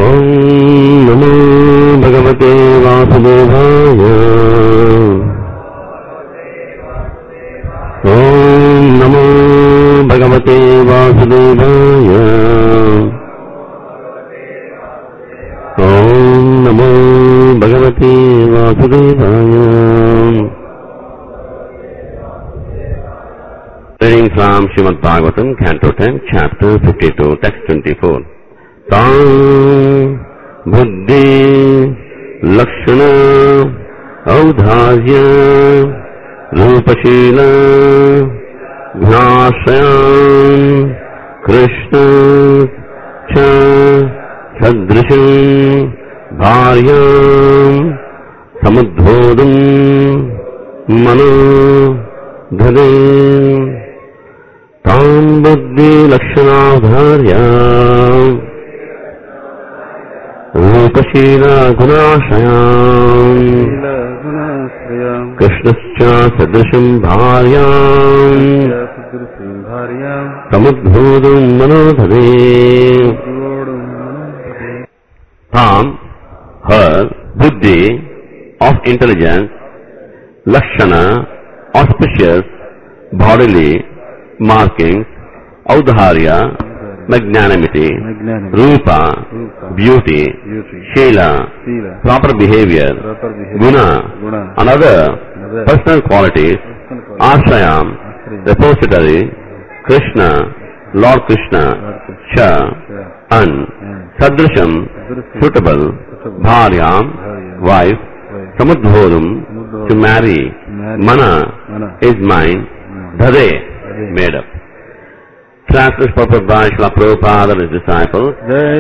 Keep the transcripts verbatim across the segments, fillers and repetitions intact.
ఓం నమో భగవతే వాసుదేవాయ. ఓం నమో భగవతే వాసుదేవాయ. ఓం నమో భగవతే వాసుదేవాయ. Reading from Srimad Bhagavatam, Canto ten, Chapter fifty-two, Text twenty-four. Tam buddhi lakshana audharya rupashila gnashayam krishna cha sadrisham bharyam samudhodam mano dhane. ताम बुद्धि लक्षणाधार्या रूपशीला गुणाश्रयाम् कृष्णश्च सदृशं भार्याम् समुद्भूतुं मनोधरे. ताम, her, buddhi of intelligence, lakshana, auspicious, bodily markings, audharya, magnanimity, rupa, beauty, shila, proper behavior, guna, and other personal qualities, ashrayam, repository, Krishna, Lord Krishna, cha, and sadrisham, suitable, bharyam, wife, samudhodam, to marry, mana, is mine, dhare, made up. Translated purpose by Srila Prabhupada and his disciples.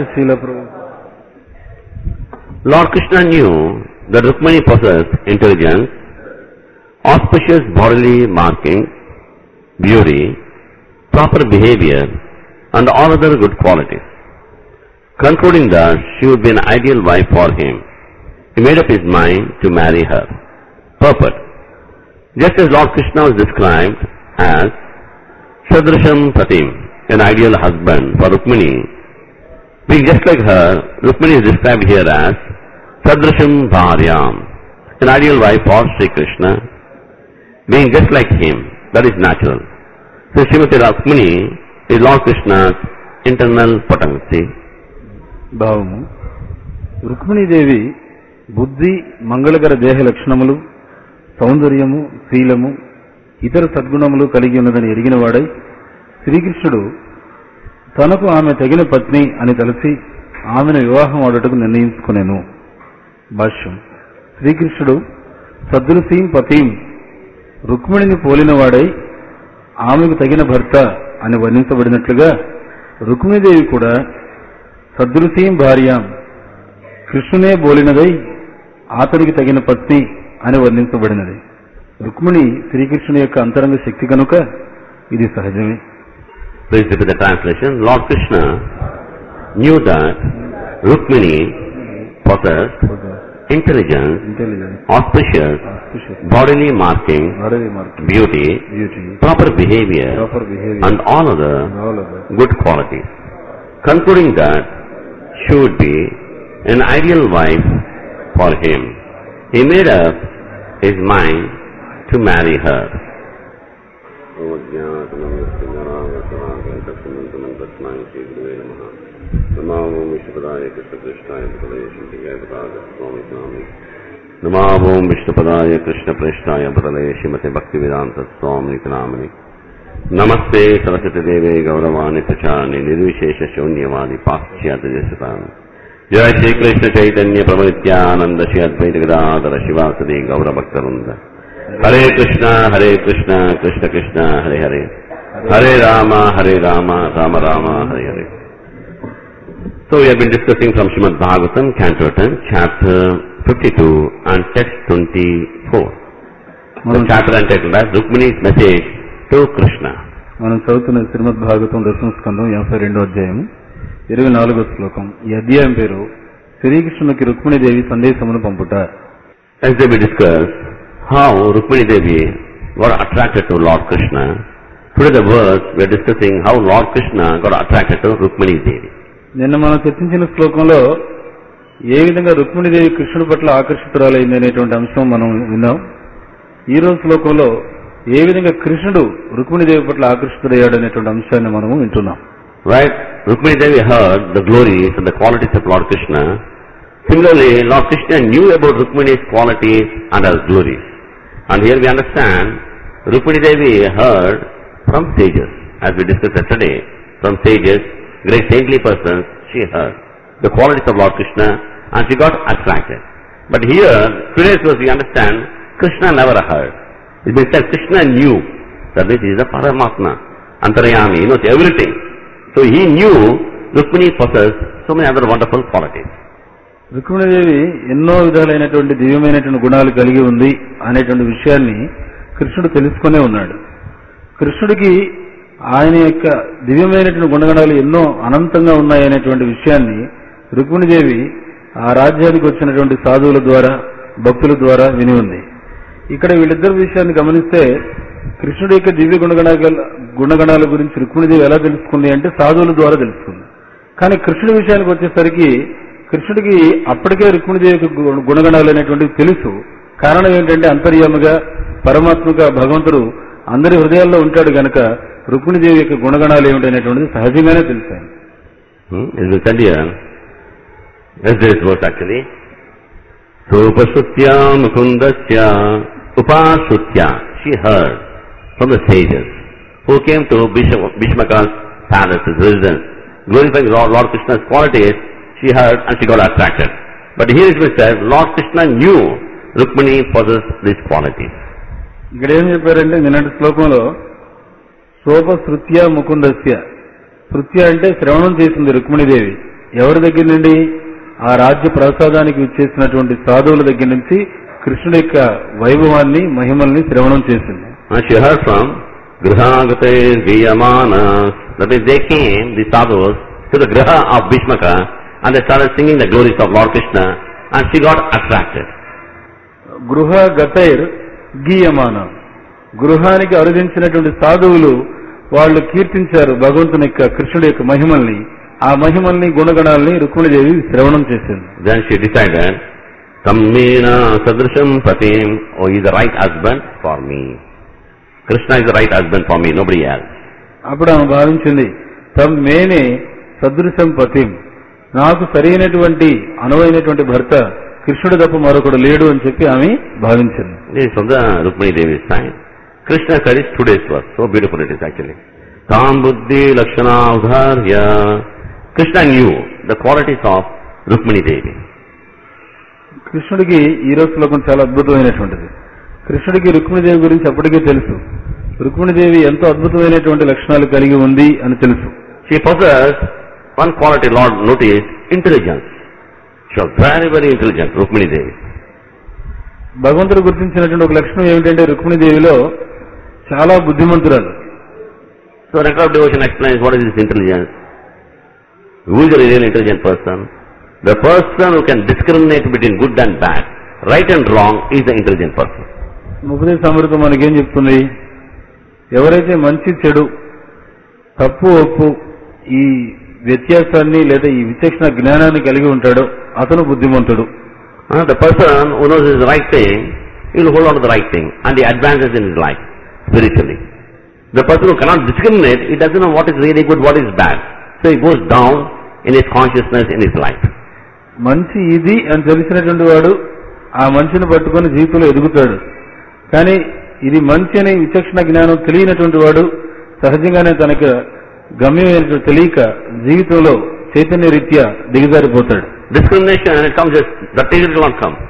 Lord Krishna knew that Rukmini possessed intelligence, auspicious bodily markings, beauty, proper behavior, and all other good qualities. Concluding that she would be an ideal wife for him, he made up his mind to marry her. Purport. Just as Lord Krishna was described as Sadrisham Pratim, an ideal husband for Rukmini, being just like her, Rukmini is described here as Sadrisham Bharyam, an ideal wife for Sri Krishna, being just like him, that is natural. So Srimati Rukmini is Lord Krishna's internal potency. భావము రుక్మిణీదేవి బుద్ధి మంగళకర దేహ లక్షణములు సౌందర్యము శీలము ఇతర సద్గుణములు కలిగి ఉన్నదని ఎరిగినవాడై శ్రీకృష్ణుడు తనకు ఆమె తగిన పత్ని అని తలసి ఆమెను వివాహం ఆడుటకు నిర్ణయించుకునేను. భాష్యం. శ్రీకృష్ణుడు సద్రుసీం పతీం రుక్మిణిని పోలినవాడై ఆమెకు తగిన భర్త అని వర్ణించబడినట్లుగా రుక్మిణీదేవి కూడా సద్రుసీం భార్యాం కృష్ణునే బోలినదై అతనికి తగిన పత్ని అని వర్ణించబడినది. రుక్మిణి శ్రీకృష్ణుని యొక్క అంతరంగ శక్తి కనుక ఇది సహజమే. Please repeat the translation. Lord Krishna knew that Rukmini possessed intelligence, intelligence auspicious, auspicious, bodily marking, bodily marking beauty, beauty, proper behavior, proper behavior, and all other, all other good qualities. Concluding that she would be an ideal wife for him, he made up his mind to marry her. Namo Vishnupadaya Krishna Prishthaya Bhutale Srimate Bhaktivedanta Swami Namani. Namaste Saraswati Deve Gauravani Pracharani Nirvishesha Shunyavadi Paschyata Jasatana. Jai Shri Krishna Chaitanya Prabhu Nityananda Shri Advaita Gadadhara Shivasadi Gaura Bhaktarunda. Hare Krishna Hare Krishna Krishna Krishna Hare Hare Hare Rama Hare Rama Rama Rama Hare Hare. So we have been discussing from Srimad Bhagavatam, Canto ten, Chapter fifty-two and Text twenty-four. The chapter entitled as Rukmini's Message to Krishna. మనం చదువుతున్న శ్రీమద్ భాగవతం దశమ స్కందం యాభై రెండో అధ్యాయం ఇరవై నాలుగో శ్లోకం. ఈ అధ్యాయం పేరు శ్రీకృష్ణునికి Rukmini Devi సందేశమును పంపుట. As we discussed how Rukmini Devi got attracted to Lord Krishna, today the verse we are discussing how Lord Krishna got attracted to Rukmini Devi. నిన్న మనం చర్చించిన శ్లోకంలో ఏ విధంగా రుక్మిణీదేవి కృష్ణుడి పట్ల ఆకర్షితురాలైంది అనేటువంటి అంశం మనం విన్నాం. ఈ రోజు శ్లోకంలో ఏ విధంగా కృష్ణుడు రుక్మిణీదేవి పట్ల ఆకర్షితుడయ్యాడు అనేటువంటి అంశాన్ని మనము వింటున్నాం. Right? Rukmini Devi heard the glories and the qualities of Lord Krishna. Similarly, Lord Krishna knew about Rukmini's qualities and her glories. And here we understand, Rukmini Devi heard from sages, as we discussed yesterday, from sages, great saintly persons, she heard the qualities of Lord Krishna and she got attracted. But here, today's verse we understand, Krishna never heard. It means that Krishna knew that this is a Paramatma, Antaryami, he knows everything. So he knew Rukmini possessed so many other wonderful qualities. Rukmini Devi ఎన్నో విధాలైనటువంటి దివ్యమైనటువంటి గుణాలు కలిగి ఉంది అనేటువంటి విషయాన్ని కృష్ణుడు తెలుసుకునే ఉన్నాడు. కృష్ణుడికి ఆయన యొక్క దివ్యమైనటువంటి గుణగణాలు ఎన్నో అనంతంగా ఉన్నాయనేటువంటి విషయాన్ని రుక్మిణీదేవి ఆ రాజ్యానికి వచ్చినటువంటి సాధువుల ద్వారా భక్తుల ద్వారా విని ఉంది. ఇక్కడ వీళ్ళిద్దరి విషయాన్ని గమనిస్తే కృష్ణుడి యొక్క దివ్య గుణగణాల గుణగణాల గురించి రుక్మిణీదేవి ఎలా తెలుసుకుంది అంటే సాధువుల ద్వారా తెలుసుకుంది. కానీ కృష్ణుడి విషయానికి వచ్చేసరికి కృష్ణుడికి అప్పటికే రుక్మిణీదేవి యొక్క గుణగణాలు అనేటువంటివి తెలుసు. కారణం ఏంటంటే అంతర్యామిగా పరమాత్మగా భగవంతుడు అందరి హృదయాల్లో ఉంటాడు గనక రుక్మిణీదేవి యొక్క గుణగణాలు ఏమిటనేటువంటిది సహజంగానే తెలిసాయి. Sopasutya Mukundasya Upasutya, she heard from the sages who came to Bhishmaka's palace, his residence, glorifying Lord, Lord Krishna's qualities. She heard and she got attracted. But here it was said, Lord Krishna knew Rukmini possessed these qualities. ఇక్కడ ఏం చెప్పారంటే నిన్నటి శ్లోకంలో సోపశృత్య ముకుందస్య, శృత్య అంటే శ్రవణం చేసింది రుక్మిణీదేవి. ఎవరి దగ్గర నుండి? ఆ రాజ్య ప్రసాదానికి విచ్చేసినటువంటి సాధువుల దగ్గర నుంచి కృష్ణుడి యొక్క వైభవాన్ని మహిమల్ని శ్రవణం చేసింది. She heard from Grihagate Viyamanas, that means they came, the sadhus, to the Griha of Bhishmaka and they started singing the glories of Lord Krishna and she got attracted. Gruha Gatair Giyamana, గృహానికి అరుదించినటువంటి సాధువులు వాళ్ళు కీర్తించారు భగవంతుని యొక్క కృష్ణుడి యొక్క మహిమల్ని. ఆ మహిమల్ని గుణగణాలని రుక్మిణీదేవి శ్రవణం చేసింది. Then she decided, Tammena sadrisham patim, oh, he is the right husband for me. Krishna is the right husband for me, nobody else. అప్పుడు ఆమె భావించింది, తమ్మేనే సదృశం పతిం, నాకు సరైనటువంటి అనువైనటువంటి భర్త కృష్ణుడు తప్ప మరొకడు లేడు అని చెప్పి ఆమె భావించింది. This is from the Rukmini Devi's side. Krishna said is today's verse. So beautiful it is actually. Tam buddhi lakshana udharya. Krishna knew the qualities of Rukmini Devi. కృష్ణుడికి ఈ రోజు శ్లోకం చాలా అద్భుతమైనటువంటిది. కృష్ణుడికి రుక్మిణీదేవి గురించి అప్పటికే తెలుసు. రుక్మిణీదేవి ఎంతో అద్భుతమైనటువంటి లక్షణాలు కలిగి ఉంది అని తెలుసు. She possessed one quality Lord noticed, intelligence. She was very very intelligent, Rukmini Devi. భగవంతుడు గుర్తించినటువంటి ఒక లక్షణం ఏమిటంటే రుక్మిణీదేవిలో చాలా బుద్ధిమంతురాలు. So Nectar of Devotion explains what is this intelligence. Who is a real intelligent person? The person who can discriminate between good and bad, right and wrong, is the intelligent person. ఉపదేశ సమృద్ధం మనకేం చెప్తుంది? ఎవరైతే మంచి చెడు, తప్పు ఒప్పు ఈ వ్యత్యాసాన్ని లేదా ఈ విచక్షణ జ్ఞానాన్ని కలిగి ఉంటాడో అతను బుద్ధిమంతుడు. Uh, the person who knows his right thing, he will hold on to the right thing and he advances in his life spiritually. The person who cannot discriminate, he doesn't know what is really good, what is bad. So he goes down in his consciousness, in his life. మంచి ఇది అని తెలిసినటువంటి వాడు ఆ మంచిని పట్టుకొని జీవితంలో ఎదుగుతాడు. కానీ ఇది మంచి అనే విచక్షణ జ్ఞానం తెలియనటువంటి వాడు సహజంగానే తనకు గమ్యం తెలియక జీవితంలో చైతన్య రీత్యా దిగజారిపోతాడు. Discrimination, it comes as the it will not come.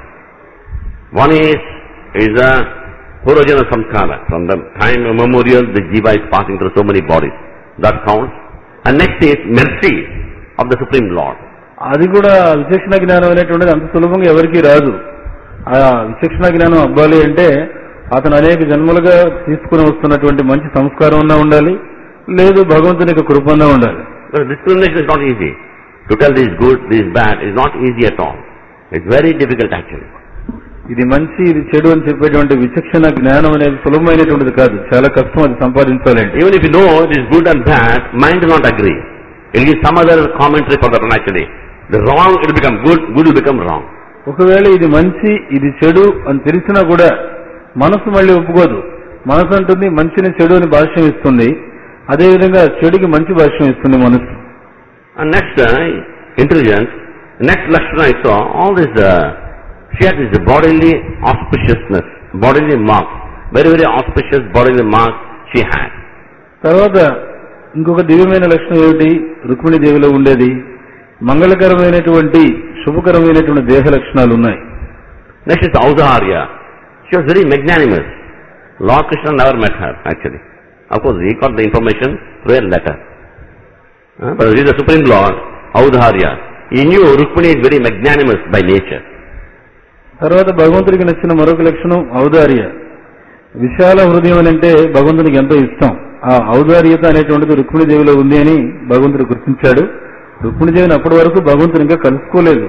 One is is a Purvajana samskara. From the time immemorial, the jiva is passing through so many bodies. That counts. And next is mercy of the Supreme Lord. అది కూడా విచక్షణ జ్ఞానం అనేటువంటిది అంత సులభంగా ఎవరికీ రాదు. ఆ విచక్షణ జ్ఞానం అవ్వాలి అంటే అతను అనేక జన్మలుగా తీసుకుని వస్తున్నటువంటి మంచి సంస్కారం ఉన్నా ఉండాలి, లేదు భగవంతుని యొక్క కృప ఉన్నా ఉండాలి. Discrimination is not easy. To tell this is good, this is bad is not easy at all. It's very difficult actually. ఇది మంచి ఇది చెడు అని చెప్పేటువంటి విచక్షణ జ్ఞానం అనేది సులభమైనటువంటిది కాదు, చాలా కష్టం అది సంపాదించాలంటే. Even if you know it is good and bad, mind will not agree. It will give some other commentary for that one actually. The wrong it will become good, good will become wrong. ఒకవేళ ఇది మంచి ఇది చెడు అని తెలిసినా కూడా మనసు మళ్ళీ ఒప్పుకోదు. మనసు అంటుంది మంచిని చెడు అని భాష్యం ఇస్తుంది, అదేవిధంగా చెడుకి మంచి భాష్యం ఇస్తుంది మనసు. And next uh, intelligence, next Lakshana I saw, all this, uh, she had this bodily auspiciousness, bodily marks, very very auspicious bodily marks she had. తర్వాత ఇంకొక దివ్యమైన లక్షణం ఏమిటి రుక్మిణీ దేవిలో ఉండేది? మంగళకరమైనటువంటి శుభకరమైనటువంటి దేహ లక్షణాలు ఉన్నాయి. Next is Audaharya. She was very magnanimous. Lord Krishna never met her actually. Of course he got the information through a letter. Uh, but he is the Supreme Lord, Audaharya. He knew Rukmini is very magnanimous by nature. తర్వాత భగవంతుడికి నచ్చిన మరొక లక్షణం ఔదార్య. విశాల హృదయం అని అంటే భగవంతునికి ఎంతో ఇష్టం. ఆ ఔదార్యత అనేటువంటిది రుక్మిణీదేవిలో ఉంది అని భగవంతుడు గుర్తించాడు. రుక్మిణీదేవిని అప్పటి వరకు భగవంతుడు ఇంకా కలుసుకోలేదు.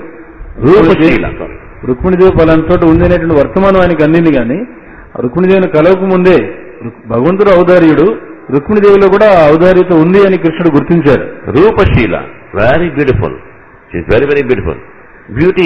రుక్మిణీదేవి పలానా చోట ఉంది అనేటువంటి వర్తమానం ఆయనకి అందింది కానీ రుక్మిణీదేవిని కలవక ముందే భగవంతుడు ఔదార్యుడు, రుక్మిణీదేవిలో కూడా ఆ ఔదార్యత ఉంది అని కృష్ణుడు గుర్తించాడు. రూపశీల, very beautiful. She is very very beautiful. Beauty,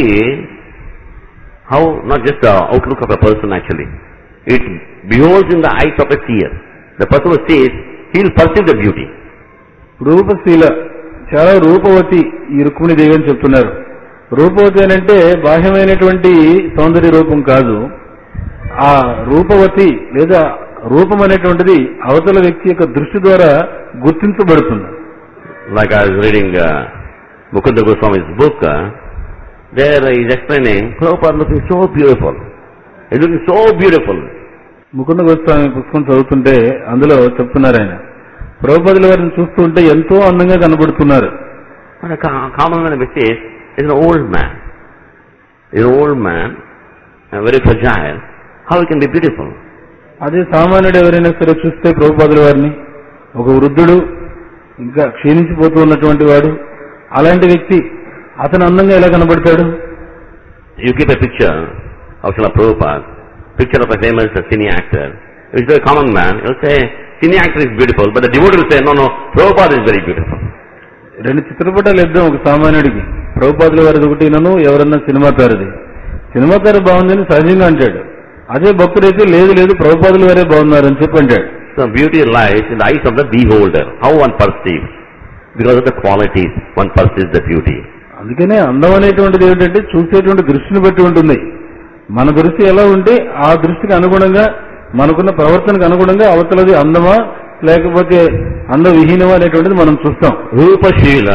how not just the outlook of a person actually, it beholds in the eyes of a seer. The person who sees, he will perceive the beauty. రూపశీల, చాలా రూపవతి ఈ రుక్మిణీదేవి అని చెప్తున్నారు. రూపవతి అని అంటే బాహ్యమైనటువంటి సౌందర్య రూపం కాదు, ఆ రూపవతి లేదా రూపం అనేటువంటిది అవతల వ్యక్తి యొక్క దృష్టి ద్వారా గుర్తించబడుతుంది. Like I was reading uh, Mukunda Goswami's book, uh, there he is explaining, Prabhupada looking so beautiful. He is looking so beautiful. Mukunda Goswami పుస్తకం చదువుతుంటే అందులో చెప్తున్నారు ఆయన, ప్రభుపాదుల వారిని చూస్తుంటే ఎంతో అందంగా కనబడుతున్నారు. But a common man says, he is an old man. He is an old man, and very fragile. How he can be beautiful? అదే సామాన్యుడు ఎవరైనా సరే చూస్తే ప్రభుపాదుల వారిని, ఒక వృద్ధుడు ఇంకా క్షీణించిపోతూ ఉన్నటువంటి వాడు, అలాంటి వ్యక్తి అతను అందంగా ఎలా కనబడతాడు? You keep a picture of Srila Prabhupada, picture of a famous cine actor. If it's a common man, he'll say, cine actor is beautiful, but the devotee will say, no, no, Prabhupada is very beautiful. రెండు చిత్రపటాలు ఇద్దాం ఒక సామాన్యుడికి, ప్రభుపాదుల వారిది ఒకటి నన్ను ఎవరన్నా cinema తారది, cinema తార బాగుందని సహజంగా అంటాడు. అదే భక్తుడైతే లేదు లేదు ప్రభుపాదుల వారే బాగున్నారని చెప్పి అంటాడు. So beauty lies in the eyes of the beholder, how one perceives. Because of the qualities, one perceives the beauty. అందుకనే అందం అనేటువంటిది ఏమిటంటే చూసేటువంటి దృష్టిని బట్టి ఉంటుంది. మన దృష్టి ఎలా ఉంటే ఆ దృష్టికి అనుగుణంగా మనకున్న ప్రవర్తనకు అనుగుణంగా అవతలది అందమా లేకపోతే అందవిహీనమా అనేటువంటిది మనం చూస్తాం. రూపశీల,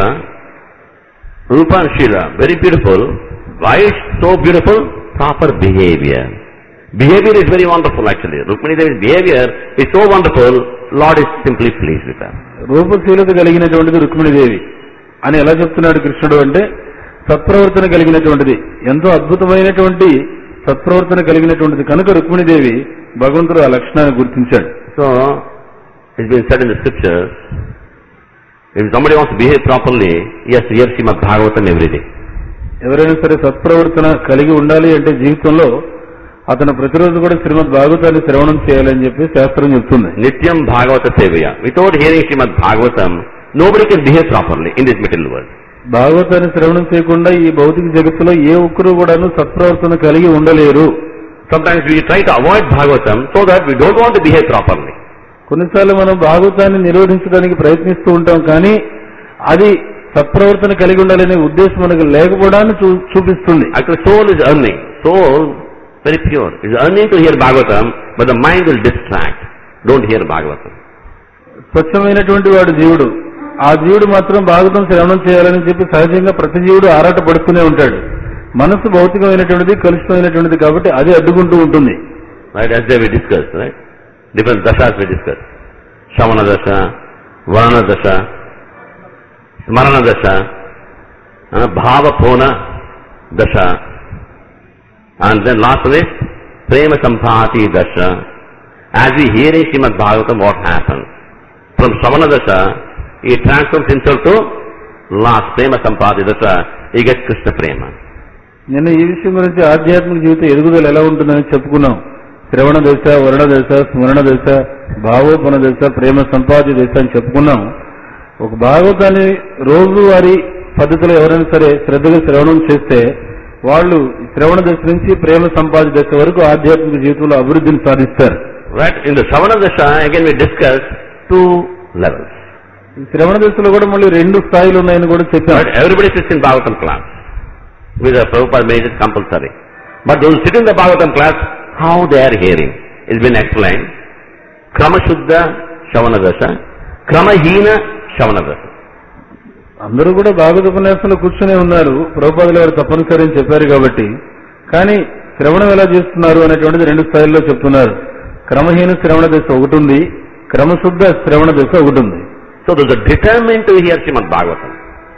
రూపశీల, very beautiful. Why so beautiful? Proper behaviour. Behavior is very wonderful actually. Rukmini Devi's behavior is so wonderful, Lord is simply pleased with her. రూపశీలత కలిగినటువంటిది రుక్మిణీదేవి అని ఎలా చెప్తున్నాడు కృష్ణుడు అంటే, సత్ప్రవర్తన కలిగినటువంటిది, ఎంతో అద్భుతమైనటువంటి సత్ప్రవర్తన కలిగినటువంటిది కనుక రుక్మిణీదేవి భగవంతుడు ఆ లక్షణాన్ని గుర్తించాడు. So, it's been said in the scriptures, if somebody wants to behave properly, he has to hear Srimad Bhagavatam every day. ఎవరైనా సరే సత్ప్రవర్తన కలిగి ఉండాలి అంటే జీవితంలో అతను ప్రతిరోజు కూడా శ్రీమద్ భాగవతాన్ని శ్రవణం చేయాలని చెప్పి శాస్త్రం చెప్తుంది. నిత్యం భాగవత సేవయ. Without hearing Srimad Bhagavatam nobody can behave properly in this material world. భాగవతాన్ని శ్రవణం చేయకుండా ఈ భౌతిక జగత్తులో ఏ ఒక్కరు కూడాను సత్ప్రవర్తన కలిగి ఉండలేరు. Sometimes we try to avoid Bhagavatam so that we don't want to behave properly. కొన్నిసార్లు మనం భాగవతాన్ని నిరోధించడానికి ప్రయత్నిస్తూ ఉంటాం, కానీ అది సత్ప్రవర్తన కలిగి ఉండాలనే ఉద్దేశం మనకు లేకపోవడాన్ని చూపిస్తుంది. Actually soul is earning. Soul very pure. Is earning to hear Bhagavatam, but the mind will distract. Don't hear Bhagavatam. స్వచ్ఛమైనటువంటి వాడు జీవుడు, ఆ జీవుడు మాత్రం భాగవతం శ్రవణం చేయాలని చెప్పి సహజంగా ప్రతి జీవుడు ఆరాట పడుతూనే ఉంటాడు. మనసు భౌతికమైనటువంటిది, కలుషితమైనటువంటిది కాబట్టి అది అడ్డుకుంటూ ఉంటుంది. Right, as we discussed, right? Different dashas we discussed. Shamana dasha, Varana dasha, Smarana dasha, uh, Bhava Pona dasha, and then last of it, Prema Sampati dasha. As we hear in Srimad Bhagavatam, what happens? From Shamana dasha, he transforms himself to last Prema Sampati dasha, he gets Krishna Prema. నిన్న ఈ విషయం గురించి ఆధ్యాత్మిక జీవితం ఎదుగుదల ఎలా ఉంటుందని చెప్పుకున్నాం. శ్రవణ దశ, వర్ణ దశ, స్మరణ దశ, భావోపన దశ, ప్రేమ సంపాది దశ అని చెప్పుకున్నాం. ఒక భాగవతాన్ని రోజు వారి పద్ధతిలో ఎవరైనా సరే శ్రద్ధగా శ్రవణం చేస్తే వాళ్ళు శ్రవణ దశ నుంచి ప్రేమ సంపాది దశ వరకు ఆధ్యాత్మిక జీవితంలో అభివృద్ధిని సాధిస్తారు. Right? In the Shravana Dasha, again we discussed two levels. శ్రవణ దశలో కూడా మళ్ళీ రెండు స్థాయిలు ఉన్నాయని కూడా చెప్పారు. Right? Everybody sits in Bhagavatam class. With a Prabhupada made it compulsory. But those who sit in the Bhagavatam class, how they are hearing? It's been explained. Krama Shuddha Shravana Dasha, Krama Hina Shravana Dasha. అందరూ కూడా భాగవత ఉపన్యాసంలో కూర్చునే ఉన్నారు, ప్రభుపాదులు గారు తప్పనిసరి అని చెప్పారు కాబట్టి. కానీ శ్రవణం ఎలా చేస్తున్నారు అనేటువంటిది రెండు స్థాయిల్లో చెప్తున్నారు. క్రమహీన శ్రవణ దశ ఒకటి ఉంది, క్రమశుద్ధ శ్రవణ దశ ఒకటి ఉంది. So those are determined to hear Srimad Bhagavatam.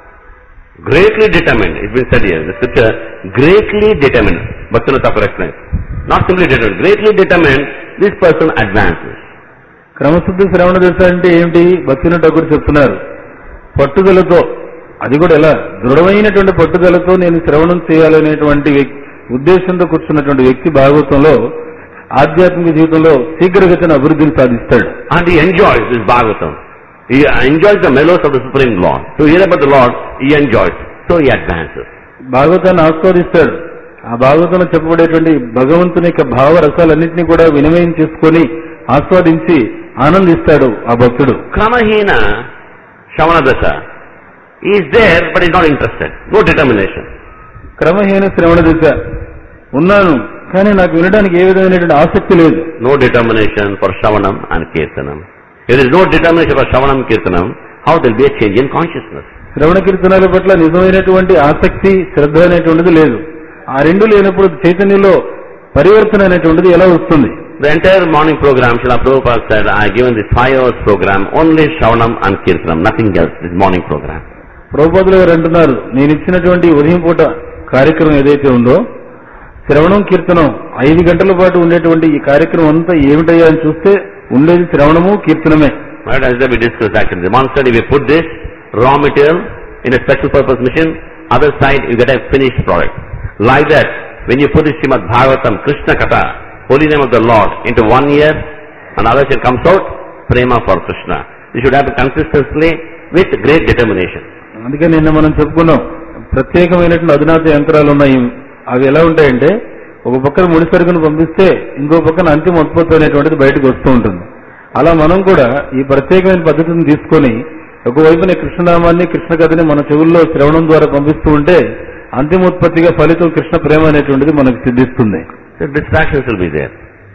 Greatly determined. It's been said here in the scripture, greatly determined. Bhaktivinoda Thakur explains. Not simply determined, greatly determined, this person advances. క్రమశుద్ధ శ్రవణ దశ అంటే ఏమిటి? భక్తినోద ఠాకూర్ చెప్తున్నారు, పట్టుదలతో, అది కూడా ఎలా దృఢమైనటువంటి పట్టుదలతో నేను శ్రవణం చేయాలనేటువంటి ఉద్దేశంతో కూర్చున్నటువంటి వ్యక్తి భాగవతంలో ఆధ్యాత్మిక జీవితంలో శీఘ్రగతిన అభివృద్ధిని సాధిస్తాడు. And he enjoys this Bhagavatam. He enjoys the mellows of the Supreme Lord. To hear about the Lord, he enjoys. So he advances. భాగవతాన్ని ఆస్వాదిస్తాడు. ఆ భాగవతంలో చెప్పబడేటువంటి భగవంతుని యొక్క భావరసాలన్నింటినీ కూడా వినిమయం చేసుకుని ఆస్వాదించి ఆనందిస్తాడు ఆ భక్తుడు. Kramahina Shravana Dasha. He is there but he is not interested. No determination. క్రమహీన శ్రవణ దశ ఉన్నాను కానీ నాకు వినడానికి ఏ విధమైనటువంటి ఆసక్తి లేదు. No determination for Shravanam and Kirtanam. If there is no determination for Shravanam and Kirtanam, how there will be a change in consciousness? శ్రవణ కీర్తనాల పట్ల నిజమైనటువంటి ఆసక్తి, శ్రద్ధ అనేటువంటిది లేదు. ఆ రెండు లేనప్పుడు చైతన్యంలో పరివర్తన అనేటువంటిది ఎలా వస్తుంది? The entire morning program, Srila Prabhupada said, I have given this five hours program, only Shravanam and Kirtanam, nothing else, this morning program. ప్రభుపాదులు గారు అంటున్నారు, నేను ఇచ్చినటువంటి ఉదయం పూట కార్యక్రమం ఏదైతే ఉందో శ్రవణం కీర్తనం ఐదు గంటల పాటు ఉండేటువంటి ఈ కార్యక్రమం అంతా ఏమిటయ్యా అని చూస్తే ఉండేది శ్రవణము కీర్తనమే. Right, as we discussed actually, one side we put this raw material in a special purpose machine, other side you get a finished product. Like that, when you put the Srimad Bhagavatam, Krishna Katha, holy name of the Lord, into one ear, another side comes out, prema for Krishna. You should have it consistently with great determination. అందుకే నిన్న మనం చెప్పుకున్నాం, ప్రత్యేకమైనటువంటి అధునాత యంత్రాలు ఉన్నాయి. అవి ఎలా ఉంటాయంటే ఒక పక్కన ముడి సరుకును పంపిస్తే ఇంకో పక్కన అంతిమ ఉత్పత్తి అనేటువంటిది బయటకు వస్తూ ఉంటుంది. అలా మనం కూడా ఈ ప్రత్యేకమైన పద్ధతిని తీసుకొని ఒకవైపున కృష్ణనామాన్ని కృష్ణ కథని మన చెవుల్లో శ్రవణం ద్వారా పంపిస్తూ ఉంటే అంతిమోత్పత్తిగా ఫలితం కృష్ణ ప్రేమ అనేటువంటిది మనకు సిద్ధిస్తుంది. So distractions will be there.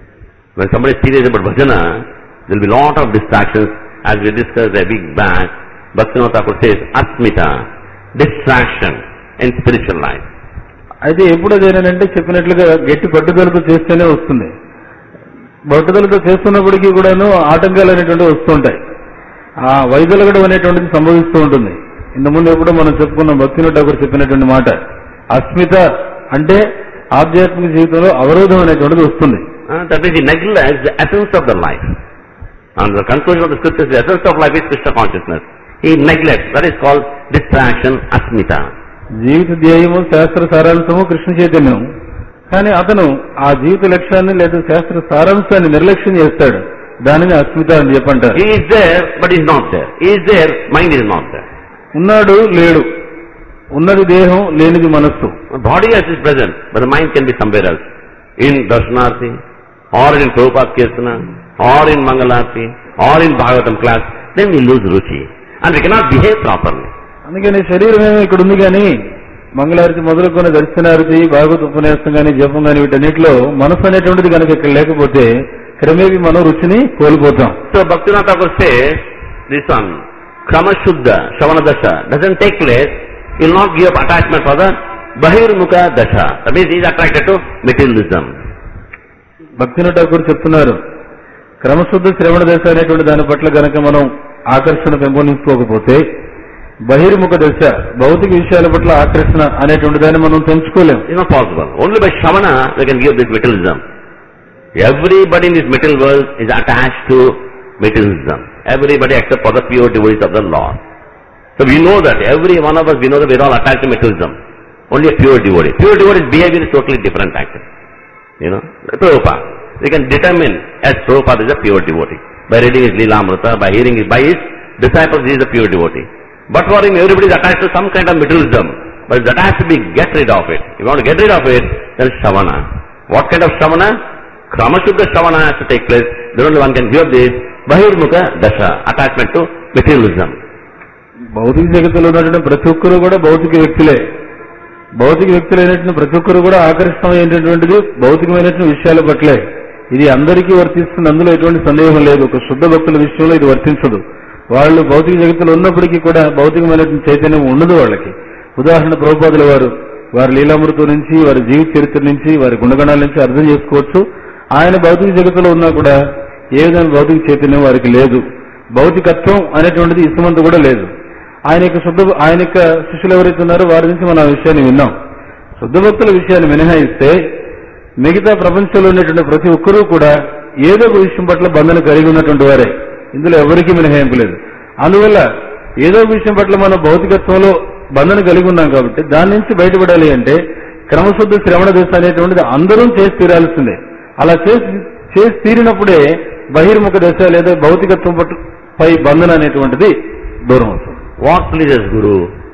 When somebody is serious about bhajana, there will be lot of distractions. As we discussed a week back, Bhaktivinoda Thakur says, asmita, distraction in spiritual life. అయితే ఎప్పుడు అదేనంటే చెప్పినట్లుగా గట్టి పట్టుదలతో చేస్తేనే వస్తుంది. పట్టుదలతో చేస్తున్నప్పటికీ కూడాను ఆటంకాలు అనేటువంటివి వస్తుంటాయి. ఆ వైదొలగడం అనేటువంటిది సంభవిస్తూ ఉంటుంది. ఇంతకుముందు ఎప్పుడో మనం చెప్పుకున్నాం, భక్తినోద ఠాకూర్ చెప్పినటువంటి మాట, అస్మిత అంటే ఆధ్యాత్మిక జీవితంలో అవరోధం అనేటువంటిది వస్తుంది. That is, he neglects the essence of the life. And the conclusion of the scriptures, the essence of life is Krishna consciousness. He neglects, that is called distraction, asmita. జీవిత ధ్యేయము శాస్త్ర సారాంశము కృష్ణ చైతన్యం. కానీ అతను ఆ జీవిత లక్ష్యాన్ని లేదా శాస్త్ర సారాంశాన్ని నిర్లక్ష్యం చేస్తాడు. దానిని అస్మిత అని చెప్పంటారు. He is there, but he is not there. He is there, mind is not there. ఉన్నాడు, లేడు. ఉన్నది దేహం, లేనిది మనస్సు. Body as is present, but the mind can be somewhere else. In Darshanarthi, or in Prabhupada Kirtana, or in Mangalarti, or in Bhagavatam class, then we lose ruchi. And we cannot behave properly. అందుకని శరీరం ఏమో ఇక్కడ ఉంది కానీ మంగళారతి మొదలుకొని దర్శనారతి, భాగవత ఉపన్యాసం కానీ జపం కానీ వీటన్నిటిలో మనసు అనేటువంటిది కనుక ఇక్కడ లేకపోతే క్రమేపీ మనం రుచిని కోల్పోతాం. So Bhaktivinoda Thakur says, this one, Krama Shuddha, Shravana Dasha, doesn't take place, he will not give up attachment for the Bahirmukha Dasha. That means he is attracted to materialism. భక్తినోద Thakur చెప్తున్నారు, క్రమశుద్ధ శ్రవణ దశ అనేటువంటి దాని పట్ల కనుక మనం ఆకర్షణ పెంపొందించుకోకపోతే బహిర్ముఖ దశ, భౌతిక విషయాల పట్ల ఆకర్షణ అనేటువంటి దాన్ని మనం పెంచుకోలేం. It's not possible. Only by Shravana we can give this materialism. Everybody in this material world is attached to materialism. Everybody except for the pure devotees of the Lord. So we know that, every one of us, we know that we are all attached to materialism. Only a pure devotee. Pure devotee's behavior is totally different actually. You know, Prabhupada. We can determine as Prabhupada is a pure devotee. By reading his Leela Amrita, by hearing his, by his disciples, he is a pure devotee. But for him, everybody is attached to some kind of materialism. But that has to be get rid of it. If you want to get rid of it, then Shravana. What kind of Shravana? Kramashuddha Shravana has to take place. Then only one can give up this Bahirmukha Dasha, attachment to materialism. భౌతిక జగత్తులో ఉన్నటువంటి ప్రతి ఒక్కరూ కూడా భౌతిక వ్యక్తులే. భౌతిక వ్యక్తులైనటువంటి ప్రతి ఒక్కరూ కూడా ఆకర్షణమైనటువంటిది భౌతికమైనటువంటి విషయాల పట్లే. ఇది అందరికీ వర్తిస్తుంది, అందులో ఎటువంటి సందేహం లేదు. ఒక శుద్ధ భక్తుల విషయంలో ఇది వర్తించదు. వాళ్ళు భౌతిక జగత్తులో ఉన్నప్పటికీ కూడా భౌతికమైనటువంటి చైతన్యం ఉండదు వాళ్ళకి. ఉదాహరణ ప్రభుపాదుల వారు వారి లీలామృతం నుంచి, వారి జీవిత చరిత్ర నుంచి, వారి గుణగణాల నుంచి అర్థం చేసుకోవచ్చు. ఆయన భౌతిక జగత్తులో ఉన్నా కూడా ఏ విధమైన భౌతిక చైతన్యం వారికి లేదు. భౌతికత్వం అనేటువంటిది ఇసుమంత కూడా లేదు. ఆయన యొక్క శుద్ధ ఆయన యొక్క శిష్యులు ఎవరైతే ఉన్నారో వారి నుంచి మనం ఆ విషయాన్ని విన్నాం. శుద్ధ భక్తుల విషయాన్ని మినహాయిస్తే మిగతా ప్రపంచంలో ఉన్నటువంటి ప్రతి ఒక్కరూ కూడా ఏదో ఒక విషయం పట్ల బంధన కలిగి ఉన్నటువంటి వారే. ఇందులో ఎవరికీ మినహాయింపు లేదు. అందువల్ల ఏదో విషయం పట్ల మనం భౌతికత్వంలో బంధన కలిగి ఉన్నాం కాబట్టి దాని నుంచి బయటపడాలి అంటే క్రమశుద్ధ శ్రవణ దశ అనేటువంటిది అందరూ చేసి తీరాల్సిందే. అలా చేసి చేసి తీరినప్పుడే బహిర్ముఖ దశ లేదా భౌతికత్వం పై బంధన అనేటువంటిది దూరం అవుతుంది. What pleases Guru?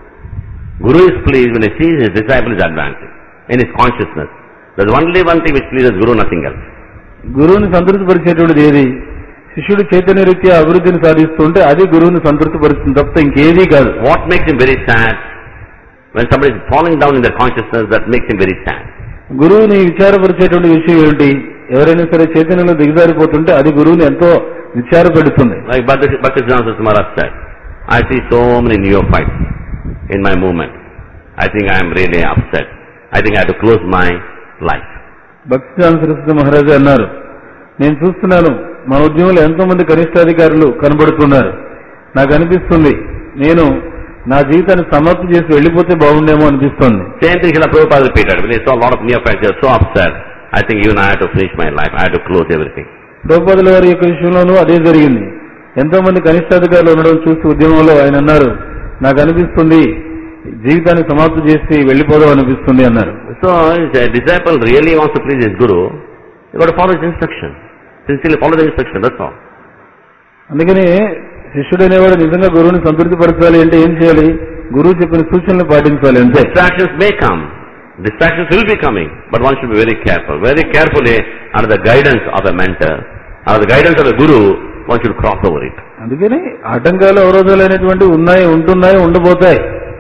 Guru is pleased when he sees his disciple is advancing in his consciousness. There's only one thing which pleases Guru, nothing else. గురువుని సంతృప్తిపరిచేటువంటిది ఏది? శిష్యుడు చైతన్య రీత్యా అభివృద్ధిని సాధిస్తుంటే అది గురువుని సంతృప్తిపరుస్తుంది తప్ప ఇంకేదీ కాదు. What makes him very sad? When somebody is falling down in their consciousness, that makes him very sad. గురువుని విచారపరిచేటువంటి విషయం ఏమిటి? ఎవరైనా సరే చైతన్యంలో దిగజారిపోతుంటే అది గురువుని ఎంతో విచారపెడుతుంది. Like Bhaktisiddhanta Maharaj said, I see so many neophytes in my movement. I think I am really upset. I think I have to close my life. భక్తిసిద్ధాంత Saraswati మహారాజు అన్నారు, నేను చూస్తున్నాను మన ఉద్యమంలో ఎంతో మంది కనిష్టాధికారులు కనబడుతున్నారు. నాకు అనిపిస్తుంది నేను నా జీవితాన్ని సమాప్తి చేసి వెళ్లిపోతే బాగుండేమో అనిపిస్తుంది. Same thing Srila Prabhupada repeated. When he saw a lot of neophytes, they are so upset. I think even I have to finish my life. I have to close everything. ప్రభుపాదుల వారి యొక్క విషయంలోనూ అదే జరిగింది. ఎంతో మంది కనిష్టాధికారులు ఉండడం చూసి ఉద్యమంలో ఆయన అన్నారు, నాకు అనిపిస్తుంది జీవితాన్ని సమాప్తి చేసి వెళ్లిపోదాం అనిపిస్తుంది అన్నారు. So if a disciple really wants to please his Guru, you got to follow his instruction. Sincerely follow the instruction, that's all. అందుకని శిష్యుడు అనేవాడు నిజంగా గురువుని సంతృప్తిపరచాలి అంటే ఏం చేయాలి? గురువు చెప్పిన సూచనలు పాటించాలి అంతే. Distractions may come. Distractions will be coming. But one should be very careful. Very carefully under the guidance of a mentor, under the guidance of a Guru, one should cross over it. అందుకని ఆటంకాలు అవరోధాలు అనేటువంటి ఉన్నాయి, ఉంటున్నాయి, ఉండబోతాయి.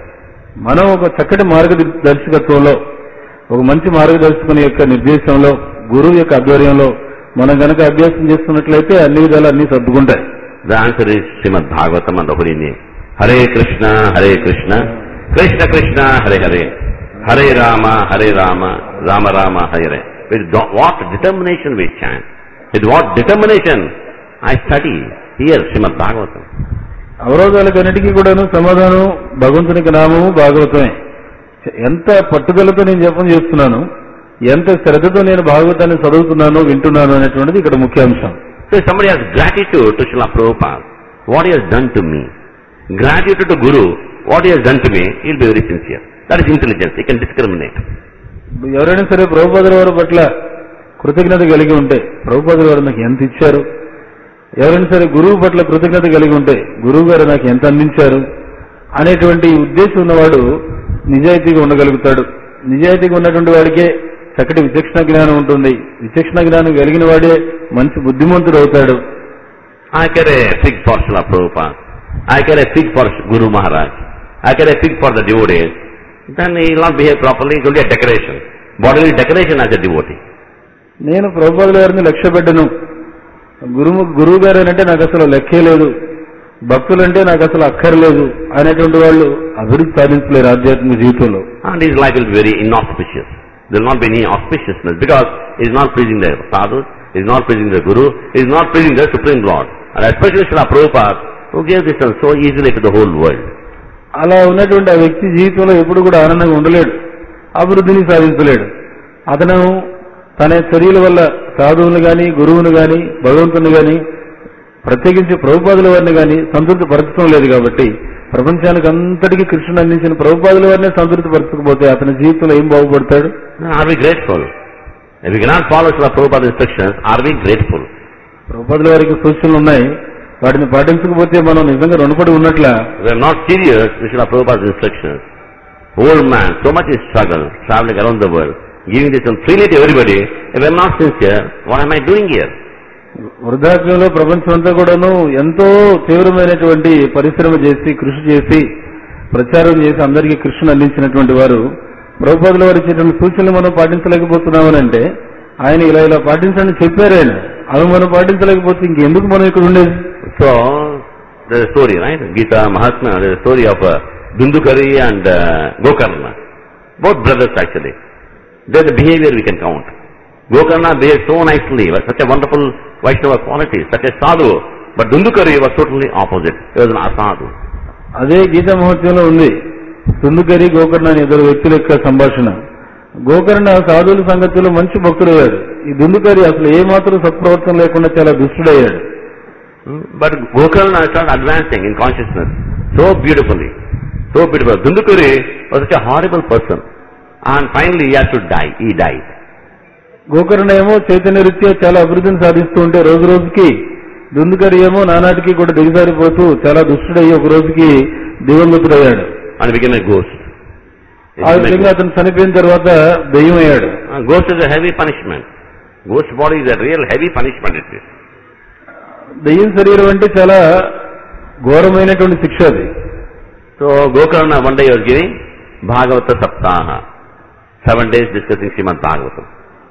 మనం ఒక చక్కటి మార్గదర్శకత్వంలో, ఒక మంచి మార్గదర్శకుని యొక్క నిర్దేశంలో, గురువు యొక్క ఆధ్వర్యంలో మనం కనుక అభ్యాసం చేస్తున్నట్లయితే అన్ని విధాలు అన్ని సర్దుకుంటాయి. The answer is Srimad Bhagavatam and the holy name. Hare Krishna, Hare Krishna, Krishna Krishna, Hare Hare, Hare Rama, Hare Rama, Rama Rama, Hare Hare. With what determination we chant. With what determination I study here Srimad Bhagavatam. అవరోధాలకన్నిటికీ కూడాను సమాధానం భగవంతునికి నామము భాగవతమే. ఎంత పట్టుదలతో నేను జపం చేస్తున్నాను, ఎంత శ్రద్ధతో నేను భాగవతాన్ని చదువుతున్నాను, వింటున్నాను అనేటువంటిది ఇక్కడ ముఖ్య అంశం. So if somebody has gratitude to Srila Prabhupada, what he has done to me, gratitude to Guru, what he has done to me, he will be very sincere. That is intelligence. He can discriminate. ఎవరైనా సరే ప్రభుపాదుల వారి పట్ల కృతజ్ఞత కలిగి ఉంటే, ప్రభుపాదుల వారు నాకు ఎంత ఇచ్చారు, ఎవరైనా సరే గురువు పట్ల కృతజ్ఞత కలిగి ఉంటే గురువు గారు నాకు ఎంత అందించారు అనేటువంటి ఉద్దేశం ఉన్నవాడు నిజాయితీగా ఉండగలుగుతాడు. నిజాయితీగా ఉన్నటువంటి వాడికే చక్కటి విచక్షణ జ్ఞానం ఉంటుంది. విచక్షణ జ్ఞానం కలిగిన వాడే మంచి బుద్ధిమంతుడు అవుతాడు. I care a fig for Srila Prabhupada. I care a fig for Guru Maharaj. I care a fig for the devotees. Then he will not behave properly. It will be a decoration. Bodily decoration as a devotee. నేను ప్రభుపాదుల గారిని లక్ష్య పెట్టను. గురువు గురువు గారు అంటే నాకు అసలు లెక్కే లేదు, భక్తులంటే నాకు అసలు అక్కర్లేదు అనేటువంటి వాళ్ళు అభివృద్ధి సాధించలేరు ఆధ్యాత్మిక జీవితంలో. And his life will be very inauspicious. There will not be any auspiciousness because he is not pleasing the sadhus, he is not pleasing the Guru, he is not pleasing the Supreme Lord. And especially Srila Prabhupada, who gave this so easily to the whole world. అలా ఉన్నటువంటి ఆ వ్యక్తి జీవితంలో ఎప్పుడు కూడా ఆనందంగా ఉండలేడు, అభివృద్ధిని సాధించలేడు. అతను తన చర్యల వల్ల సాధువులు గాని, గురువును గాని, భగవంతుని గాని, ప్రత్యేకించి ప్రభుపాదుల వారిని గాని సంతృప్తి పరచడం లేదు. కాబట్టి ప్రపంచానికి అంతటికీ కృష్ణుని అందించిన ప్రభుపాదుల వారిని సంతృప్తి పరచకపోతే అతని జీవితంలో ఏం బాగుపడతాడు? Are we grateful? If we cannot follow Srila Prabhupada's instructions, are we grateful? ప్రభుపాదుల వారికి సూచనలు ఉన్నాయి, వాటిని పాటించకపోతే మనం నిజంగా రుణపడి ఉన్నట్లా. We are not serious. We should have Prabhupada's instructions. Old man, so much is struggle, traveling around the world, giving this one freely to everybody. If I am not sincere, what am I doing here? వృద్ధాప్యంలో ప్రపంచం అంతా కూడాను ఎంతో తీవ్రమైనటువంటి పరిశ్రమ చేసి కృషి చేసి ప్రచారం చేసి అందరికీ కృష్ణను అందించినటువంటి వారు ప్రభుపాదుల వారు ఇచ్చేటువంటి సూచనలు మనం పాటించలేకపోతున్నామని అంటే ఆయన ఇలా ఇలా పాటించని చెప్పారు ఆయన. అవి మనం పాటించలేకపోతే ఇంకెందుకు మనం ఇక్కడ ఉండేది? So, there is a story, right? Gita Mahatma, there is a story of uh, Dundukari and uh, Gokarna. Both brothers actually. There is a behavior we can count. Gokarna behaved so nicely, was such a wonderful Vaishnava quality, such a sadhu. But Dundukari was totally opposite. He was an asadhu. అదే గీతా మహోత్సవంలో ఉంది. దుందుకరి గోకర్ణ అనే ఇద్దరు వ్యక్తుల యొక్క సంభాషణ. గోకర్ణ సాధువుల సంగతిలో మంచి భక్తుడయ్యాడు. ఈ దుందుకరి అసలు ఏమాత్రం సత్ప్రవర్తన లేకుండా చాలా దుష్టుడయ్యాడు. But Gokarna started advancing in consciousness so beautifully, so beautiful. Dundukari was such a horrible person, and finally he had to die. He died. Gokarna ఏమో చైతన్య రీత్యా చాలా అభివృద్ధిని సాధిస్తూ ఉంటే రోజు రోజుకి దుందుకరి ఏమో నానాటికి కూడా దిగజారిపోతూ చాలా దుష్టుడయ్యి ఒక రోజుకి దివంగతుడయ్యాడు. And became a ghost. ఆ విధంగా అతను చనిపోయిన తర్వాత దెయ్యం అయ్యాడు. Ghost is a heavy punishment. Ghost body is a real heavy punishment. It is. దెయ్యం శరీరం అంటే చాలా ఘోరమైనటువంటి శిక్ష అది. So Gokarna one day was giving Bhagavata Saptaha. Seven days discussing Srimad Bhagavatam.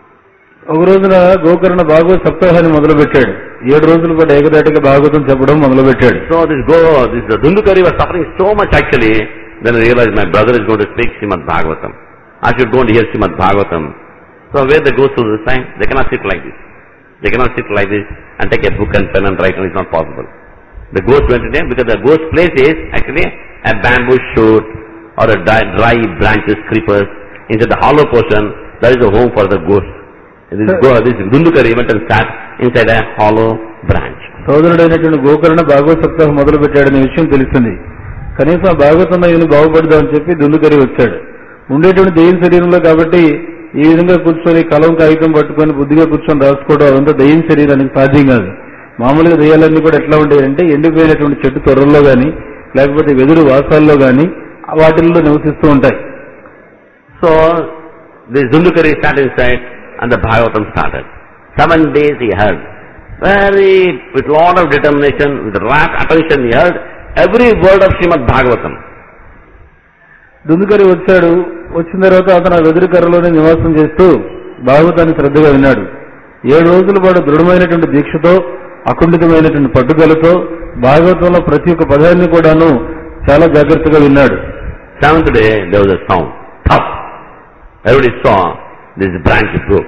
ఒక రోజున గోకర్ణ భాగవత సప్తాహాన్ని మొదలు పెట్టాడు. ఏడు రోజుల పాటు ఏకదాటిగా భాగవతం చెప్పడం మొదలు పెట్టాడు. So this go, this the Dundukari was suffering so much actually. Then I realized my brother is going to speak Srimad Bhagavatam. I should go and hear Srimad Bhagavatam. So where the ghost will this time? They cannot sit like this. They cannot sit like this and take a book and pen and write, and it's not possible. The ghost went to them because the ghost place is actually a bamboo shoot or a dry, dry branches, creepers. Inside the hollow portion, that is a home for the ghost. This, go, this Dundukari went and sat inside a hollow branch. సోదరుడైనటువంటి Gokarna భాగవత సప్తాహం మొదలు పెట్టాడనే విషయం తెలిసింది. కనీసం ఆ భాగవతంలో ఈయన బాగుపడదామని చెప్పి దుందుకరి వచ్చాడు. ఉండేటువంటి దెయ్యం శరీరంలో కాబట్టి ఈ విధంగా కూర్చొని కలం కాగితం పట్టుకొని బుద్ధిగా కూర్చొని రాసుకోవడం అదంతా దెయ్యం శరీరానికి సాధ్యం కాదు. మామూలుగా దెయ్యాలన్నీ కూడా ఎట్లా ఉంటాయంటే ఎండిపోయినటువంటి చెట్టు తొర్రల్లో గాని లేకపోతే వెదురు వాసాల్లో గాని వాటిల్లో నివసిస్తూ ఉంటాయి. So this Dundukari sat inside and the Bhagavatam started. Seven days he heard. Very, with lot of determination, with rapt attention he heard every word of Srimad Bhagavatam. దుందుకరి వచ్చాడు. వచ్చిన తర్వాత అతను ఆ వెదురు కర్రలోనే నివాసం చేస్తూ భాగవతాన్ని శ్రద్ధగా విన్నాడు. ఏడు రోజుల పాటు దృఢమైనటువంటి దీక్షతో అకుంఠితమైనటువంటి పట్టుదలతో భాగవతంలో ప్రతి ఒక్క పదాన్ని కూడాను చాలా జాగ్రత్తగా విన్నాడు. Seventh day there was a sound. Thump. Everybody saw this branch broke.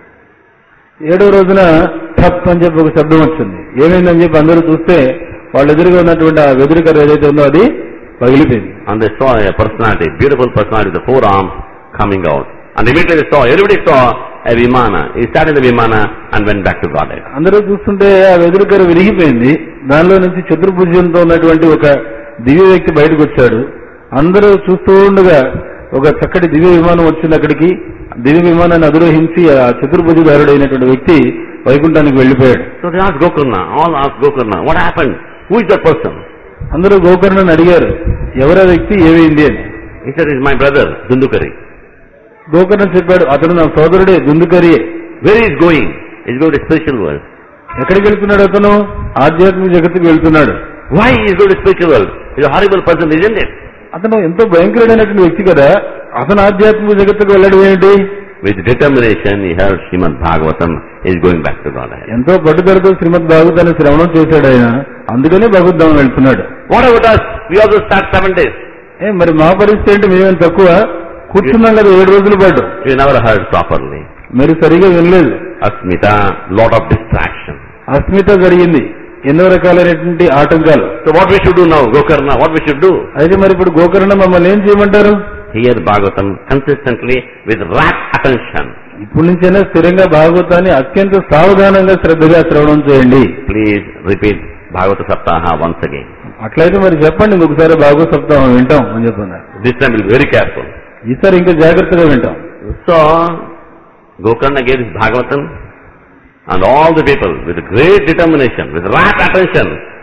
ఏడో రోజున ఠప్ అని చెప్పి ఒక శబ్దం వచ్చింది. ఏమైందని చెప్పి అందరూ చూస్తే వాళ్ళ ఎదురుగా ఉన్నటువంటి ఆ వెదురు కర్ర ఏదైతే ఉందో అది పగిలిపోయింది. And they saw a personality, beautiful personality, the four arms coming out. And immediately they saw, everybody saw a Vimana. He sat in the Vimana and went back to Godhead. అందరూ చూస్తుంటే ఆ వెదురు కర్ర విరిగిపోయింది. దానిలో నుంచి చతుర్భుజంతో ఉన్నటువంటి ఒక దివ్య వ్యక్తి బయటకు వచ్చాడు. అందరూ చూస్తూ ఉండగా ఒక చక్కటి దివ్య విమానం వచ్చింది అక్కడికి. దివ్య విమానాన్ని అధిరోహించి ఆ చతుర్భుజధారుడైనటువంటి వ్యక్తి వైకుంఠానికి వెళ్లిపోయాడు. So they asked Gokarna, all asked Gokarna, what happened? Who is that person? అందరూ గోకర్ణని అడిగారు, ఎవరా వ్యక్తి, ఏమైంది అని. He said, it's my brother, Dundukari. Gokarna చెప్పాడు, అతడు నా సోదరుడే, దుందుకరియే. Where he is going? He is going to spiritual world. ఎక్కడికి వెళ్తున్నాడు అతను? ఆధ్యాత్మిక జగత్తుకు వెళ్తున్నాడు. Why he is going to spiritual world? He is a horrible person, isn't it? అతను ఎంతో భయంకరమైనటువంటి వ్యక్తి కదా, అతను ఆధ్యాత్మిక జగత్తుకు వెళ్ళడం ఏంటి? With determination he heard Srimad Bhagavatam, he is going back to Godhead. ఎంతో పట్టుదలతో శ్రీమద్ భాగవతాన్ని శ్రవణం చేశాడు ఆయన, అందుకనే భగవద్ధామం వెళ్తున్నాడు. What about us? We also start seven days. ఏ మరి మా పరిస్థితి ఏంటి? మేమేం తక్కువ? కూర్చున్నాం కదా ఏడు రోజుల పాటు. We never heard properly. మీరు సరిగా వినలేదు. Asmita, lot of distraction. Asmita జరిగింది, ఎన్నో రకాలైనటువంటి ఆటంకాలు. So what we should do now, Gokarna, what we should do? అయితే మరి ఇప్పుడు గోకర్ణ మమ్మల్ని ఏం చేయమంటారు? Hear Bhagavatam consistently with rapt attention. ఇప్పటి నుంచైనా స్థిరంగా భాగవతాన్ని అత్యంత సావధానంగా శ్రద్ధగా శ్రవణం చేయండి. Please repeat Bhagavata Saptaha once again. అట్లయితే మరి చెప్పండి, ఇంకొకసారి భాగవత సప్తాహం వింటాం అని చెప్పన్నారు. This time we'll be very careful. ఈసారి ఇంకా జాగ్రత్తగా వింటాం. So Gokarna gave this Bhagavatam, and all the people with great determination, with rapt attention,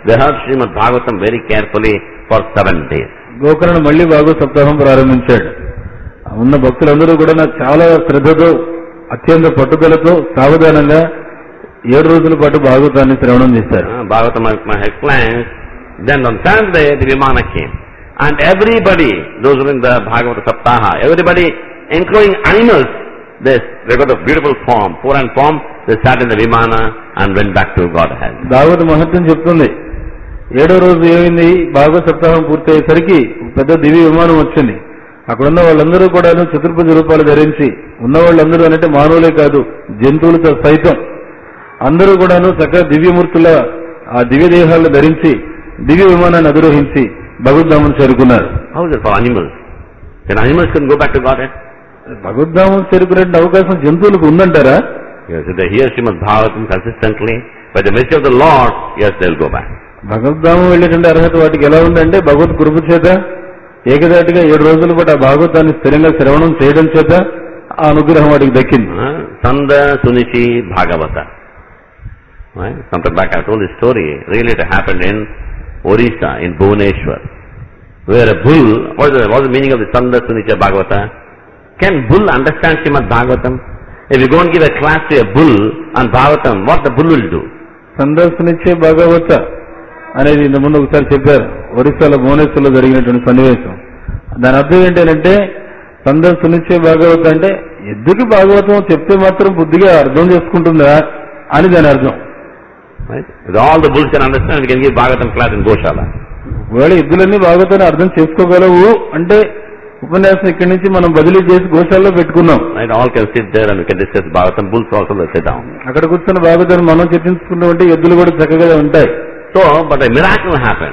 they heard Srimad Bhagavatam very carefully for seven days. Gokarna మళ్లీ భాగవత సప్తాహం ప్రారంభించాడు. ఉన్న భక్తులందరూ కూడా నాకు చాలా శ్రద్ధతో అత్యంత పట్టుదలతో సావధానంగా ఏడు రోజుల పాటు భాగవతాన్ని శ్రవణం చేశారు. Uh, Bhagavatam explains, then on Thursday the Vimana came. And everybody, those who are in the Bhagavata Saptaha, everybody, including animals, they, they got a beautiful form, four and form, they sat in the Vimana and went back to Godhead. భాగవత మహత్యం చెప్తుంది. ఏడో రోజు ఏమైంది, భాగవత సప్తాహం పూర్తయ్యేసరికి పెద్ద దివ్య విమానం వచ్చింది. అక్కడున్న వాళ్ళందరూ కూడా చతుర్భుజ రూపాలు ధరించి, ఉన్న వాళ్ళందరూ అంటే మానవులే కాదు జంతువులతో సైతం అందరూ కూడాను చక్కగా దివ్యమూర్తుల ఆ దివ్య దేహాలను ధరించి దివ్య విమానాన్ని అధిరోహించి భగవద్ధామం చేరుకున్నారు. How is it for animals? Can animals can go back to Godhead? భగవద్ధామం చేరుకునే అవకాశం జంతువులకు ఉందంటారా? Yes, if they hear Srimad Bhagavatam consistently, by the mercy of the Lord, yes, they will go back. భగవద్ధామం వెళ్ళేటువంటి అర్హత వాటికి ఎలా ఉందంటే భగవత్ కృప చేత ఏకదాటిగా ఏడు రోజుల పాటు ఆ భాగవతాన్ని స్థిరంగా శ్రవణం చేయడం చేత ఆ అనుగ్రహం వాటికి దక్కింది. Sanda Sunichi Bhagavata. Right? Sometime back I told this story. Really it happened in Orissa, in Bhubaneswar, where a bull, what is the, what is the meaning of the Sanda Sunicha Bhagavata? Can bull understand Srimad Bhagavatam? If you go and give a class to a bull on Bhagavatam, what the bull will do? సందర్శనిచ్చే భాగవత అనేది ఇంత ముందు ఒకసారి చెప్పారు. ఒరిస్సాలో భువనేశ్వర్లో జరిగినటువంటి సన్నివేశం. దాని అర్థం ఏంటంటే సందర్శనిచ్చే భాగవత అంటే ఎద్దుకి భాగవతం చెప్తే మాత్రం బుద్ధిగా అర్థం చేసుకుంటుందా అని దాని అర్థం. Right? If all the bulls can understand, we can give Bhagavatam class in Goshala. ఒకవేళ ఎద్దులన్నీ భాగవతాన్ని అర్థం చేసుకోగలవు అంటే ఉపన్యాసం ఇక్కడి నుంచి మనం బదిలీ చేసి గోశాలలో పెట్టుకున్నాం. Right? All can sit there and we can discuss Bhagavatam. Bulls also will sit down. అక్కడ కూర్చున్న భాగవతాన్ని మనం చర్చించుకుంటే ఎద్దులు కూడా చక్కగా ఉంటాయి. So, but a miracle happened.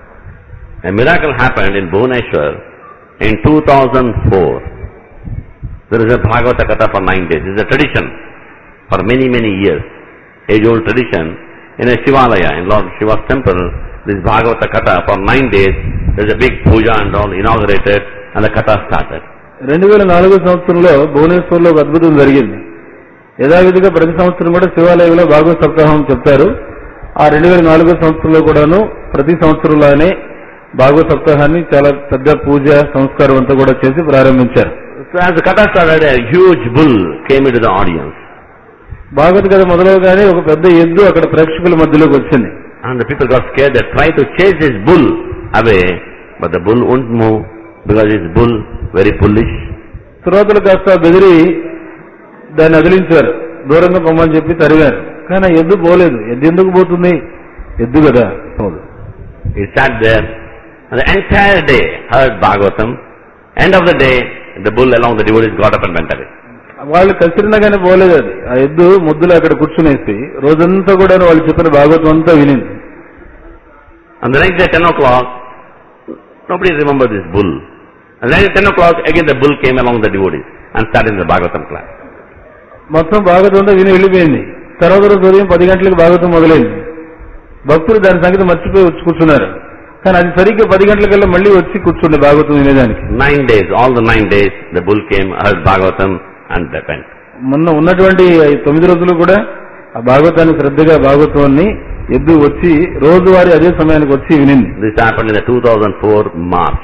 A miracle happened in Bhubaneswar in two thousand four. There is a Bhagavata Katha for nine days. This is a tradition for many, many years. Age-old tradition. In a Shivalaya, in Lord Shiva's temple, this Bhagavata Katha for nine days, there is a big puja and all inaugurated and the Katha started. రెండు వేల నాలుగో సంవత్సరంలో భువనేశ్వర్లో ఒక అద్భుతం జరిగింది. యథావిధిగా ప్రతి సంవత్సరం కూడా శివాలయంలో భాగవత సప్తాహం చెప్తారు. ఆ రెండు వేల నాలుగో సంవత్సరంలో కూడాను ప్రతి సంవత్సరంలోనే భాగవత సప్తాహాన్ని చాలా పెద్ద పూజ సంస్కారం అంతా కూడా చేసి ప్రారంభించారు. So as the Katha started, a huge bull came into the audience. భాగవత కథ మొదలవగానే ఒక పెద్ద ఎద్దు అక్కడ ప్రేక్షకుల మధ్యలోకి వచ్చింది. And the people got scared. They tried to chase this bull away, but the bull won't move because this bull very bullish. శ్రోతలు కాస్త బెదిరి దాన్ని అదిలించారు, దూరంగా పొమ్మని చెప్పి తరిగారు. కానీ ఆ ఎద్దు పోలేదు. ఎద్దు ఎందుకు పోతుంది? ఎద్దు కదా పోదు. He sat there and the entire day heard Bhagavatam. End of the day, the bull along the devotees got up and went away. వాళ్ళు కసిరినగానే పోలేదు. అది ఆ ఎద్దు ముద్దులు అక్కడ కూర్చునేసి రోజంతా కూడా వాళ్ళు చెప్పిన భాగవతం అంతా వినింది. And the next day ten o'clock, nobody remembered this bull. And then at ten o'clock, again the bull came along the devotees and started the Bhagavatam class. మొత్తం భాగవతం అంతా విని వెళ్ళిపోయింది. తర్వాత రోజు ఉదయం పది గంటలకు భాగవతం మొదలైంది. భక్తులు దాని సంగతి మర్చిపోయి వచ్చి కూర్చున్నారు. కానీ అది సరిగ్గా పది గంటలకల్లా మళ్ళీ వచ్చి కూర్చుండే Bhagavatam వినేదానికి. Nine days, all the nine days, the bull came, heard Bhagavatam and they went. మొన్న ఉన్నటువంటి తొమ్మిది రోజులు కూడా ఆ భాగవతాన్ని శ్రద్ధగా భాగవతాన్ని ఎద్దు వచ్చి రోజువారీ అదే సమయానికి వచ్చి వినింది. This happened in the two thousand four March.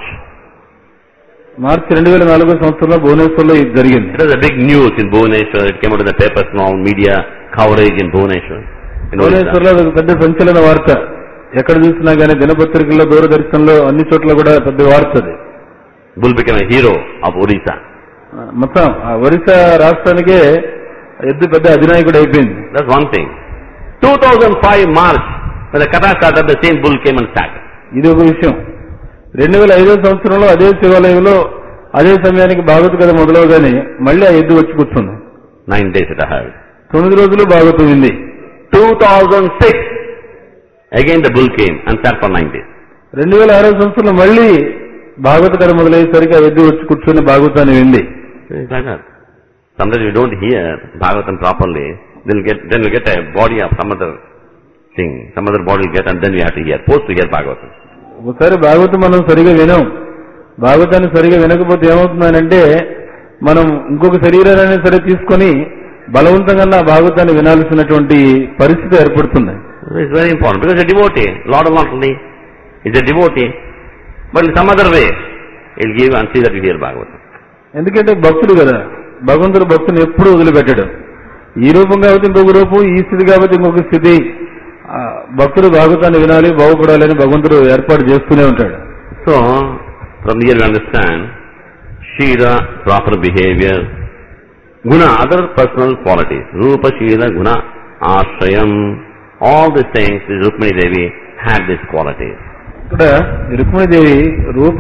మార్చి రెండు వేల నాలుగో సంవత్సరంలో భువనేశ్వర్లో ఇది జరిగింది. It was a big news in Bhubaneswar. It came out in the papers now, media coverage in Bhubaneswar. భువనేశ్వర్లో అది పెద్ద సంచలన వార్త. ఎక్కడ చూసినా గానీ దినపత్రికల్లో, దూరదర్శన్లో అన్ని చోట్ల కూడా పెద్ద వార్త అది. Bull became a hero of Orissa. మొత్తం ఆ ఒరిస్సా రాష్ట్రానికే ఎద్దు పెద్ద అధినాయకుడు అయిపోయింది. That's one thing. two thousand five March, when the Katha started, the same bull came and sat. ఇది ఒక విషయం. రెండు వేల ఐదో సంవత్సరంలో అదే శివాలయంలో అదే సమయానికి భాగవత కథ మొదలవగానే మళ్ళీ ఆ ఎద్దు వచ్చి కూర్చుంది. Nine days it heard. తొమ్మిది రోజులు Bhagavatam వింది. two thousand six, again the bull came and sat for nine days. రెండు వేల ఆరో సంవత్సరంలో మళ్ళీ భాగవత కథ మొదలయ్యేసరికి ఆ ఎద్దు వచ్చి కూర్చుని భాగవతాన్ని వింది. It's like that. Sometimes we don't hear Bhagavatam properly, then we get, then we get a body of some other thing, some other body will get, and then we have to hear, post to hear Bhagavatam. ఒకసారి భాగవతం మనం సరిగా వినాం. భాగవతాన్ని సరిగా వినకపోతే ఏమవుతుందనంటే మనం ఇంకొక శరీరాన్ని సరే తీసుకొని బలవంతంగా భాగవతాన్ని వినాల్సినటువంటి పరిస్థితి ఏర్పడుతుంది. It's very important because a devotee, Lord of Lords is a devotee, but in some other way, he'll give and see that you hear Bhagavatam. ఎందుకంటే భక్తుడు కదా, భగవంతుడు భక్తుని ఎప్పుడు వదిలిపెట్టాడు. ఈ రూపం కాబట్టి ఇంకొక రూపం, ఈ స్థితి కాబట్టి ఇంకొక స్థితి. భక్తుడు భాగవతాన్ని వినాలి, బాగుపడాలి అని భగవంతుడు ఏర్పాటు చేస్తూనే ఉంటాడు. So, from here we understand Shila, proper behavior, Guna, other personal qualities, Rupa, Shila, Guna, Ashrayam, all these things, Rukmini Devi had these qualities. ఇక్కడ రుక్మిణీదేవి రూప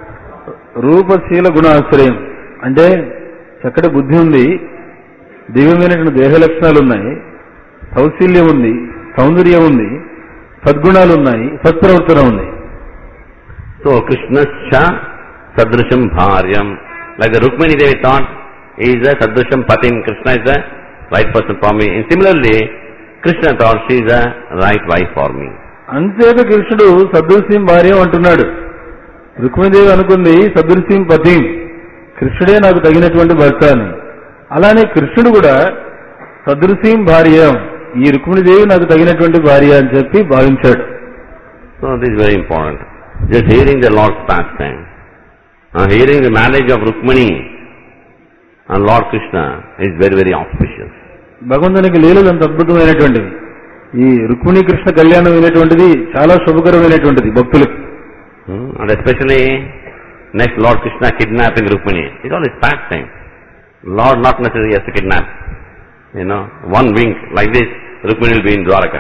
రూపశీల గుణాశ్రయం అంటే చక్కటి బుద్ధి ఉంది, దివ్యమైనటువంటి దేహ లక్షణాలు ఉన్నాయి, సౌశీల్యం ఉంది, సౌందర్యం ఉంది, సద్గుణాలు ఉన్నాయి, సత్ప్రవర్తన ఉంది. సో కృష్ణశ్చ సదృశం భార్యం, like the Rukmini Devi thought is a సదృశం పతిం, Krishna is the right person for me. Similarly Krishna thought she is the right wife for me. అంతేత కృష్ణుడు సదృశ్యం భార్యం అంటున్నాడు. రుక్మిణీదేవి అనుకుంది సదృశ్యం పతిం, కృష్ణుడే నాకు తగినటువంటి భర్త అని. అలానే కృష్ణుడు కూడా సదృశ్యం భార్యం, ఈ రుక్మిణీదేవి నాకు తగినటువంటి భార్య అని చెప్పి భావించాడు. So this very important. Just hearing the lord's pastime, uh, hearing the marriage of Rukmini and Lord Krishna is very very auspicious. భగవంతునికి లీలలు అంత అద్భుతమైనటువంటివి. ఈ రుక్మిణీ కృష్ణ కళ్యాణం అయినటువంటిది చాలా శుభకరమైనటువంటిది భక్తులకు. Hmm? And especially next Lord Krishna kidnapping Rukmini, it's all his pastime. Lord not necessarily has to kidnap. You know, one wink like this, Rukmini will be in Dwaraka.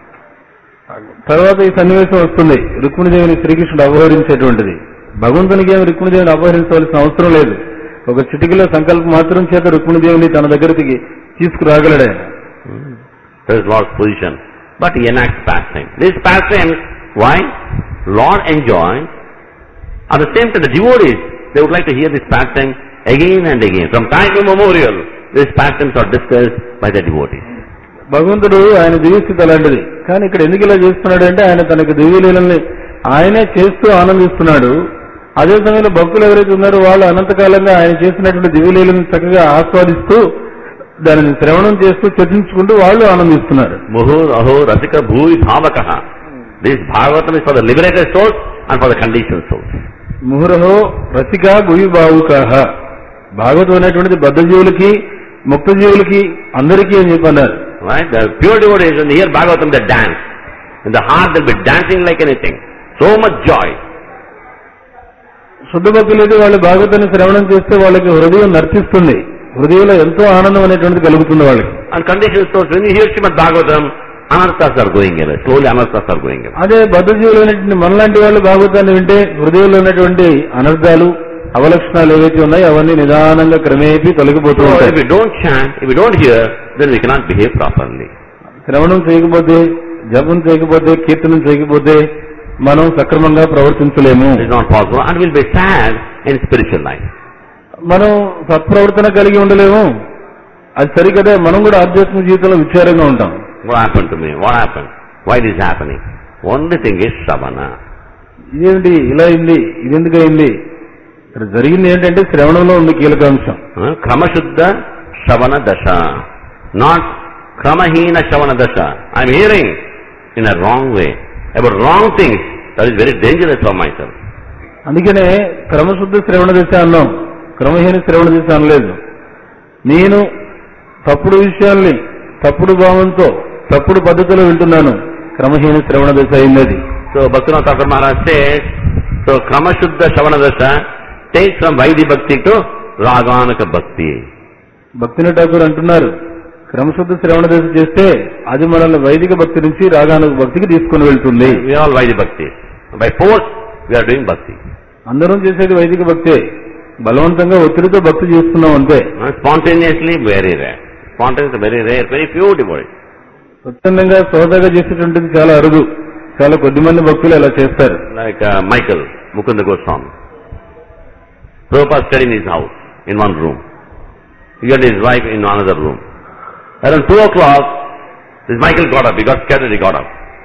తర్వాత ఈ సన్నివేశం వస్తుంది, రుక్మిణీదేవిని శ్రీకృష్ణుడు అపహరించేటువంటిది. భగవంతునికి ఏమి రుక్మిణీదేవిని అపహరించవలసిన అవసరం లేదు. ఒక చిటికలో సంకల్పం మాత్రం చేత రుక్మిణీదేవిని తన దగ్గరికి తీసుకురాగలడు ఆయన. That is Lord's position. But he enacts pastime. This pastime, why? Lord enjoys. At the same time, the devotees, they would like to hear this pastime again and again. From time immemorial, these pastimes are discussed by the devotees. భగవంతుడు ఆయన దివ్యస్థితి అలాంటిది. కానీ ఇక్కడ ఎందుకు ఇలా చేస్తున్నాడు అంటే ఆయన తనకు దివ్యలీలని ఆయనే చేస్తూ ఆనందిస్తున్నాడు. అదే సమయంలో భక్తులు ఎవరైతే ఉన్నారో వాళ్ళు అనంతకాలంగా ఆయన చేసినటువంటి దివ్యలీలను చక్కగా ఆస్వాదిస్తూ దానిని శ్రవణం చేస్తూ చర్చించుకుంటూ వాళ్ళు ఆనందిస్తున్నారు. ముహుర్ అహో రసిక భూయి భావకః. This Bhagavatam is for the liberated souls and for the conditional souls. ముహురహో రసిక భూయి భావుకః. భాగవతం అనేటువంటిది బద్ధజీవులకి ముక్త జీవులకి అందరికీ అని చెప్పన్నారు. Right? The pure devotees, when they hear Bhagavatam, they dance. In the heart, they'll be dancing like anything. So much joy. శుద్ధ భక్తులైతే వాళ్ళు భాగవతాన్ని శ్రవణం చేస్తే వాళ్ళకి హృదయం నర్తిస్తుంది, హృదయంలో ఎంతో ఆనందం అనేటువంటిది కలుగుతుంది వాళ్ళకి. And conditional souls, when you hear Srimad Bhagavatam, anarthas are going away. Slowly anarthas are going away. అదే బద్ధజీవులు అనేటువంటి మనలాంటి వాళ్ళు భాగవతాన్ని వింటే హృదయంలో ఉన్నటువంటి అనర్థాలు అవలక్షణాలు ఏవైతే ఉన్నాయో అవన్నీ నిదానంగా క్రమేపీ తొలగిపోతూ ఉంటాయి. If we don't chant, if we don't hear, then we cannot behave properly. శ్రవణం చేయకపోతే, జపం చేయకపోతే, కీర్తనం చేయకపోతే మనం సక్రమంగా ప్రవర్తించలేము. It is not possible, and we will be sad in spiritual life. మనం సత్ప్రవర్తన కలిగి ఉండలేము. అది సరికదా, మనం కూడా ఆధ్యాత్మిక జీవితంలో విచారంగా ఉంటాం. What happened to me? What happened? Why this is happening? Only thing is Shravana. ఇదేంటి ఇలా అయింది, ఇదెందుకు అయింది? ఇక్కడ జరిగింది ఏంటంటే శ్రవణంలో ఉంది కీలకాంశం. క్రమశుద్ధ శ్రవణ దశ, నాట్ క్రమహీన శ్రవణ దశ. I'm hearing in a wrong way about wrong things. That is very dangerous for myself. అందుకనే క్రమశుద్ధ శ్రవణ దశ అన్నాం, క్రమహీన శ్రవణ దశ అనలేదు. నేను తప్పుడు విషయాల్ని తప్పుడు భావంతో తప్పుడు పద్ధతిలో వింటున్నాను, క్రమహీన శ్రవణ దశ అయింది. So Bhaktinath Thakur Maharaj says, so క్రమశుద్ధ శ్రవణ దశ టేక్ ఫ్రమ్ వైది భక్తి టు రాగానుక భక్తి. భక్తినాథ్ ఠాకూర్ అంటున్నారు, క్రమశుద్ధ శ్రవణ దశ చేస్తే అది మనల్ని వైదిక భక్తి నుంచి రాగానుక భక్తికి తీసుకుని వెళ్తుంది. వి ఆల్ వైది భక్తి. By force we are doing bhakti. అందరం చేసేది వైదిక భక్తే, బలవంతంగా ఒత్తిడితో భక్తి చేస్తున్నాం అంతే. Spontaneously very rare. Spontaneous very rare, very few devotees. స్వచ్ఛందంగా సోదాగా చేసేటువంటిది చాలా అరుదు, చాలా కొద్ది మంది భక్తులు అలా చేస్తారు. Like Michael Mukunda Goswami, Prabhupada stayed in his house in one room. He got his wife in another room. Around two o'clock, this Michael got up. He got scared and he got up.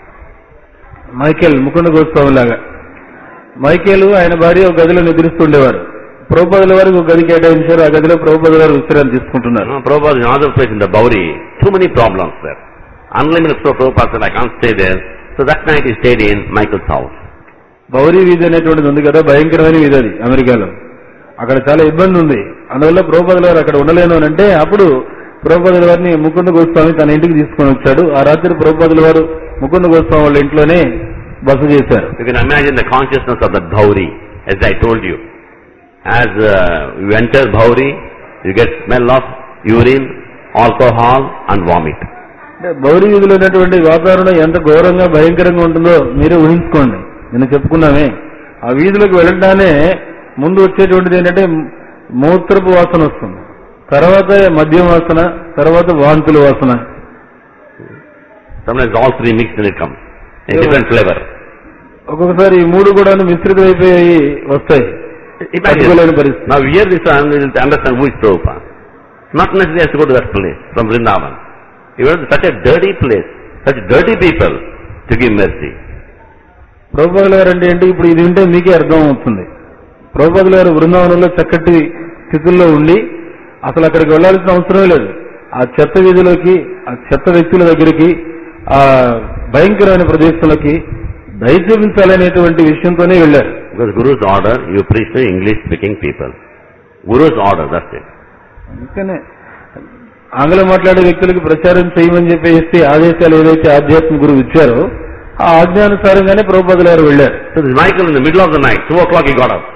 Michael Mukunda Goswami లాగా Michael ఆయన భార్య ఒక గదిలో నిద్రిస్తుండేవారు. ప్రభుపాదుల వారికి ఒక గది కేటాయించారు, ఆ గదిలో ప్రభుపాదుల వారు విశ్రాంతి తీసుకుంటున్నారు. No, Prabhupada is in another place in the Bauri. Too many problems there. unlimited flow. Prabhupada said, I can't stay there. So that night he stayed in Michael's house. బౌరీ వీధి అనేటువంటిది ఉంది కదా, భయంకరమైన వీధి అది అమెరికాలో. అక్కడ చాలా ఇబ్బంది ఉంది. అందువల్ల ప్రభుపాదుల వారు అక్కడ ఉండలేను అని అంటే అప్పుడు ప్రభుపాదుల వారిని ముకుంద గోస్వామి తన ఇంటికి తీసుకొని వచ్చాడు. ఆ రాత్రి ప్రభుపాదుల వారు ముకుంద గోస్వామి వాళ్ళ ఇంట్లోనే బస చేశారు. You can imagine the consciousness of that Bhauri, as I told you. As uh, you enter Bhauri, you get smell of urine, alcohol and vomit. అంటే బౌరీ వీధిలో ఉన్నటువంటి వాతావరణం ఎంత ఘోరంగా భయంకరంగా ఉంటుందో మీరే ఊహించుకోండి. నేను చెప్పుకున్నామే, ఆ వీధిలోకి వెళ్ళగానే ముందు వచ్చేటువంటిది ఏంటంటే మూత్రపు వాసన వస్తుంది, తర్వాత మద్యం వాసన, తర్వాత వాంతుల వాసన. Sometimes all three mixed and it comes in different flavor. ఒక్కొక్కసారి ఈ మూడు కూడా మిశ్రితమైపోయి వస్తాయి. Imagine, now here this one will understand who is Prabhupada. Not necessarily has to go to that place from Vrindavan. You went to such a dirty place, such dirty people to give mercy. ప్రభుపాదుల గారు అంటే ఏంటి, ఇప్పుడు ఇది వింటే మీకే అర్థం అవుతుంది. ప్రభుపాదుల గారు బృందావనంలో చక్కటి స్థితుల్లో ఉండి అసలు అక్కడికి వెళ్లాల్సిన అవసరమే లేదు. ఆ చెత్త వీధిలోకి, ఆ చెత్త వ్యక్తుల దగ్గరికి, ఆ భయంకరమైన ప్రదేశంలోకి దయ చూపించాలనేటువంటి విషయంతోనే వెళ్లారు. Because Guru's order, you preach to English speaking people. Guru's order, that's it. అందుకనే ఆంగ్లం మాట్లాడే వ్యక్తులకి ప్రచారం చేయమని చెప్పేసి ఆదేశాలు ఏదైతే ఆధ్యాత్మిక గురువు ఇచ్చారో ఆ ఆజ్ఞానుసారంగానే ప్రభుపాదుల గారు వెళ్లారు. So this Michael in the middle of the night, two o'clock he got up.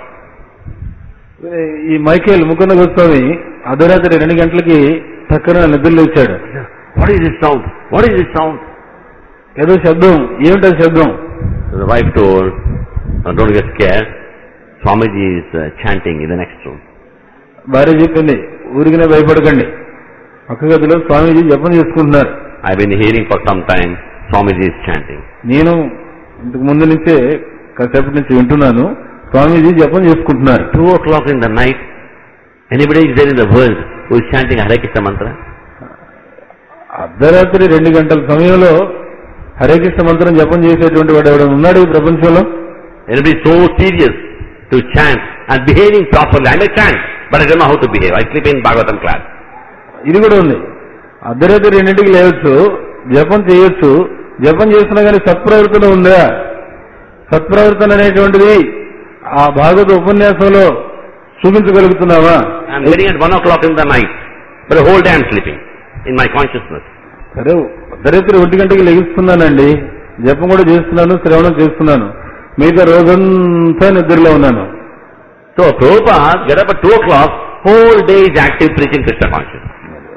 ఈ మైకేల్ ముకుంద గోస్వామి అర్ధరాత్రి రెండు గంటలకి చక్కగా నిద్రలో వచ్చాడు. What is this sound? What is this sound? ఏదో శబ్దం, ఏమిటో శబ్దం? So the wife told, oh, don't get scared. Swamiji is uh, chanting in the next room. భార్య చెప్పింది, ఊరికినే భయపడకండి, పక్క గదిలో స్వామీజీ జపం చేసుకుంటున్నారు. I've been hearing for some time, Swamiji is chanting. నేను ఇంతకు ముందు నుంచే కాసేపటి నుంచి వింటున్నాను, స్వామీజీ జపం చేసుకుంటున్నారు. Two o'clock in the night, anybody is there in the world who is chanting Hare Krishna mantra? అర్ధరాత్రి రెండు గంటల సమయంలో హరే కృష్ణ మంత్రం జపం చేసేటువంటి వాడు ఎవరైనా ఉన్నాడు ఈ ప్రపంచంలో? Anybody so serious to chant and behaving properly? I may chant, but I don't know how to behave. I sleep in Bhagavatam class. ఇది కూడా ఉంది. అర్ధరాత్రి రెండింటికి లేవచ్చు, జపం చేయొచ్చు, జపం చేస్తున్నా కానీ సత్ప్రవర్తన ఉందా? సత్ప్రవర్తన అనేటువంటిది ఆ భాగవత ఉపన్యాసంలో చూపించగలుగుతున్నావా? I'm getting at one o'clock in the night, but the whole day I'm sleeping in my consciousness. సరే, అర్ధరాత్రి ఒంటి గంటకి లెగిస్తున్నానండి, జపం కూడా చేస్తున్నాను, శ్రవణం చేస్తున్నాను, మిగతా రోజంతా నిద్రలో ఉన్నాను. So Prabhupada get up at two o'clock, whole day is active preaching Krishna consciousness.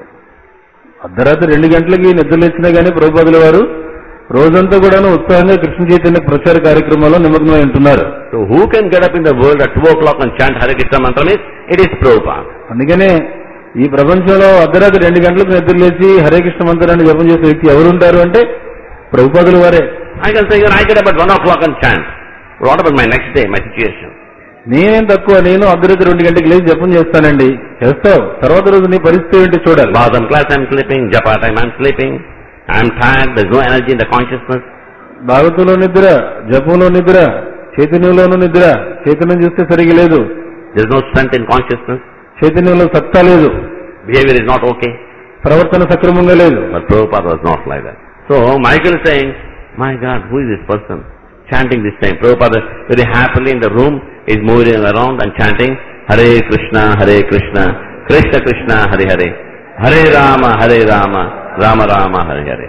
అర్ధరాత్రి రెండు గంటలకి నిద్రలేచ్చినా కానీ ప్రభుపాదుల వారు రోజంతా కూడా ఉత్సాహంగా కృష్ణ చైతన్య ప్రచార కార్యక్రమాల్లో నిమగ్నమై ఉంటున్నారు. So who can get up in the world at two o'clock and chant Hare Krishna mantra means it is Prabhupada. అందుకనే ఈ ప్రపంచంలో అర్ధరాత్రి రెండు గంటలకు నిద్రలేచి హరే కృష్ణ మంత్రాన్ని జపం చేసే వ్యక్తి ఎవరుంటారు అంటే ప్రభుపాదుల వారే. I can say, I get up at one o'clock and chant. What about my next day, my situation? నేనేం తక్కువ, నేను అర్ధరాత్రి రెండు గంటకి లేచి జపం చేస్తానండి. చేస్తావు, తర్వాత రోజు నీ పరిస్థితి ఏంటి చూడాలి. Bhagavatam class I'm sleeping, Japa time I'm sleeping, I'm tired, there's no energy in the consciousness. భాగవతంలో నిద్ర, జపంలో నిద్ర, చైతన్యంలోనూ నిద్ర, చైతన్యం చూస్తే సరిగా లేదు. There's no strength in consciousness. చైతన్యంలో సత్తా లేదు. Behavior is not okay. ప్రవర్తన సక్రమంగా లేదు. But Prabhupada was not like that. So Michael is saying, my God, who is this person chanting this time? Prabhupada very happily in the room is moving around and chanting Hare Krishna, Hare Krishna, Krishna Krishna, Hare Hare, Hare Rama, Hare Rama, Rama Rama, Hare Hare.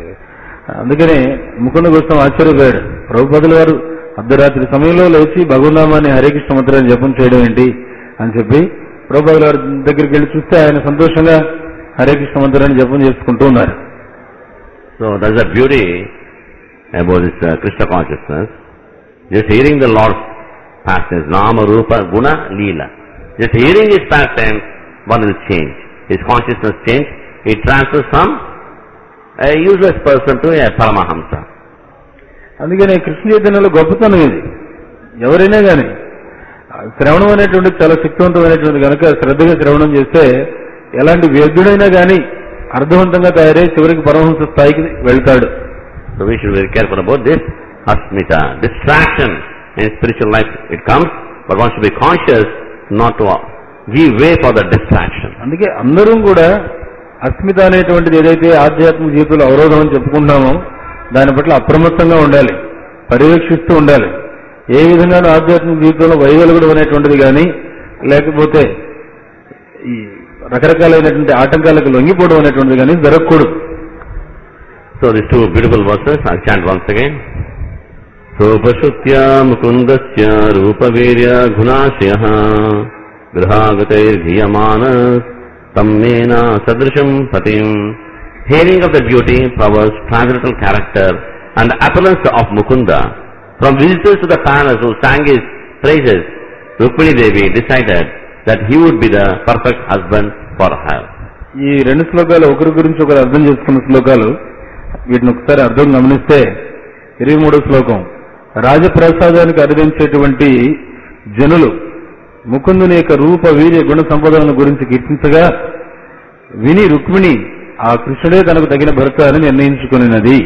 అందుకనే ముకుంద గోస్వామి ఆశ్చర్యపోయాడు. ప్రభుపాదుల వారు అర్ధరాత్రి సమయంలో లేచి భగవన్నామాన్ని హరే కృష్ణ మంత్రాన్ని జపం చేయడం ఏంటి అని చెప్పి ప్రభుపాదుల వారి దగ్గరికి వెళ్ళి చూస్తే ఆయన సంతోషంగా హరే కృష్ణ మంత్రాన్ని జపం చేసుకుంటూ ఉన్నారు. So there's a beauty about this uh, Krishna consciousness. Just hearing the Lord's pastimes, Nama, Rupa, Guna, Leela. Just hearing his pastimes, one will change. His consciousness change. He transfers from a useless person to a Paramahamsa. అందుకనే కృష్ణ చైతన్యంలో గొప్పతనం ఇది. ఎవరైనా కానీ శ్రవణం అనేటువంటి చాలా శక్తివంతమైనటువంటి కనుక శ్రద్ధగా శ్రవణం చేస్తే ఎలాంటి వ్యర్థుడైనా కానీ అర్థవంతంగా తయారై చివరికి పరమహంస స్థాయికి వెళ్తాడు. So we should be very careful about this asmita, distraction in spiritual life. It comes, but one should be conscious not to give way for the distraction. అందుకే అందరం కూడా అస్మిత అనేటువంటిది ఏదైతే ఆధ్యాత్మిక జీవితంలో అవరోధం అని చెప్పుకుంటామో దాని పట్ల అప్రమత్తంగా ఉండాలి, పర్యవేక్షిస్తూ ఉండాలి. ఏ విధంగా ఆధ్యాత్మిక జీవితంలో వైదొలగడం అనేటువంటిది కానీ లేకపోతే ఈ రకరకాలైనటువంటి ఆటంకాలకు లొంగిపోవడం అనేటువంటిది కానీ జరగకూడదు. So these two beautiful verses, I'll chant once again. Sopashutya mukundasya rupavirya gunashyaha grihagatairghiyamanas tammena sadrisham patim. Hearing of the beauty, powers, transcendental character and the appearance of Mukunda, from visitors to the palace who sang his praises, Rukmini Devi decided that he would be the perfect husband for her. ఈ రెండు శ్లోకాలు ఒకరి గురించి ఒకరు అర్థం చేసుకున్న శ్లోకాలు. వీటిని ఒకసారి అర్థం గమనిస్తే ఇరవై మూడో శ్లోకం, రాజప్రసాదానికి అర్థించేటువంటి జనులు ముకుందుని యొక్క రూప వీర్య గుణ సంపదలను గురించి కీర్తించగా విని రుక్మిణి ఆ కృష్ణుడే తనకు తగిన భర్త అని నిర్ణయించుకున్నది.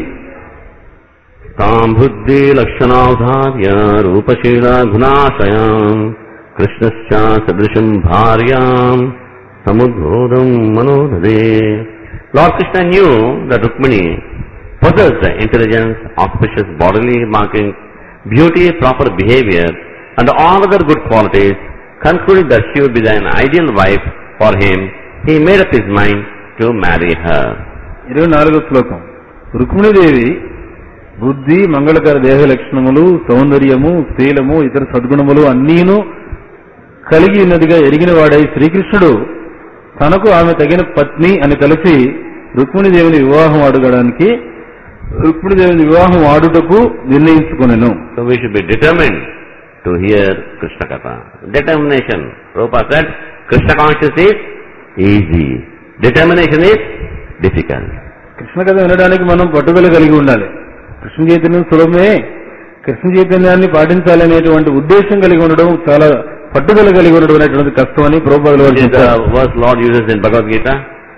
తాం బుద్ధి లక్షణాధార్య రూపశీల గుణాశయాం కృష్ణశ్చ సదృశం భార్యాం సముద్బోధం మనోదదే. Lord Krishna knew that Rukmini possessed the intelligence, auspicious bodily markings, beauty, proper behavior, and all other good qualities. Concluding that she would be an ideal wife for him, he made up his mind to marry her. ఇరవై నాలుగో శ్లోకం, రుక్మిణీదేవి బుద్ధి, మంగళకర దేహ లక్షణములు, సౌందర్యము, శీలము, ఇతర సద్గుణములు అన్నీను కలిగి ఉన్నదిగా ఎరిగిన వాడై శ్రీకృష్ణుడు తనకు ఆమె తగిన పత్ని అని కలిసి రుక్మిణీదేవిని వివాహం ఆడగడానికి రుక్మిణీదేవిని వివాహం ఆడుటకు నిర్ణయించుకునెను. So we should be determined to hear Krishna Katha. Determination. Rupa said, Krishna consciousness is easy. Determination is difficult. Krishna కథ వినడానికి మనం పట్టుదల కలిగి ఉండాలి. కృష్ణ చైతన్యం సులభమే, కృష్ణ చైతన్యాన్ని పాటించాలనేటువంటి ఉద్దేశం కలిగి ఉండడం, చాలా పట్టుదల కలిగి ఉండడం అనేటువంటి కష్టమని ప్రభుపాదుల వారు చెప్పారు. Verse Lord uses in Bhagavad Gita.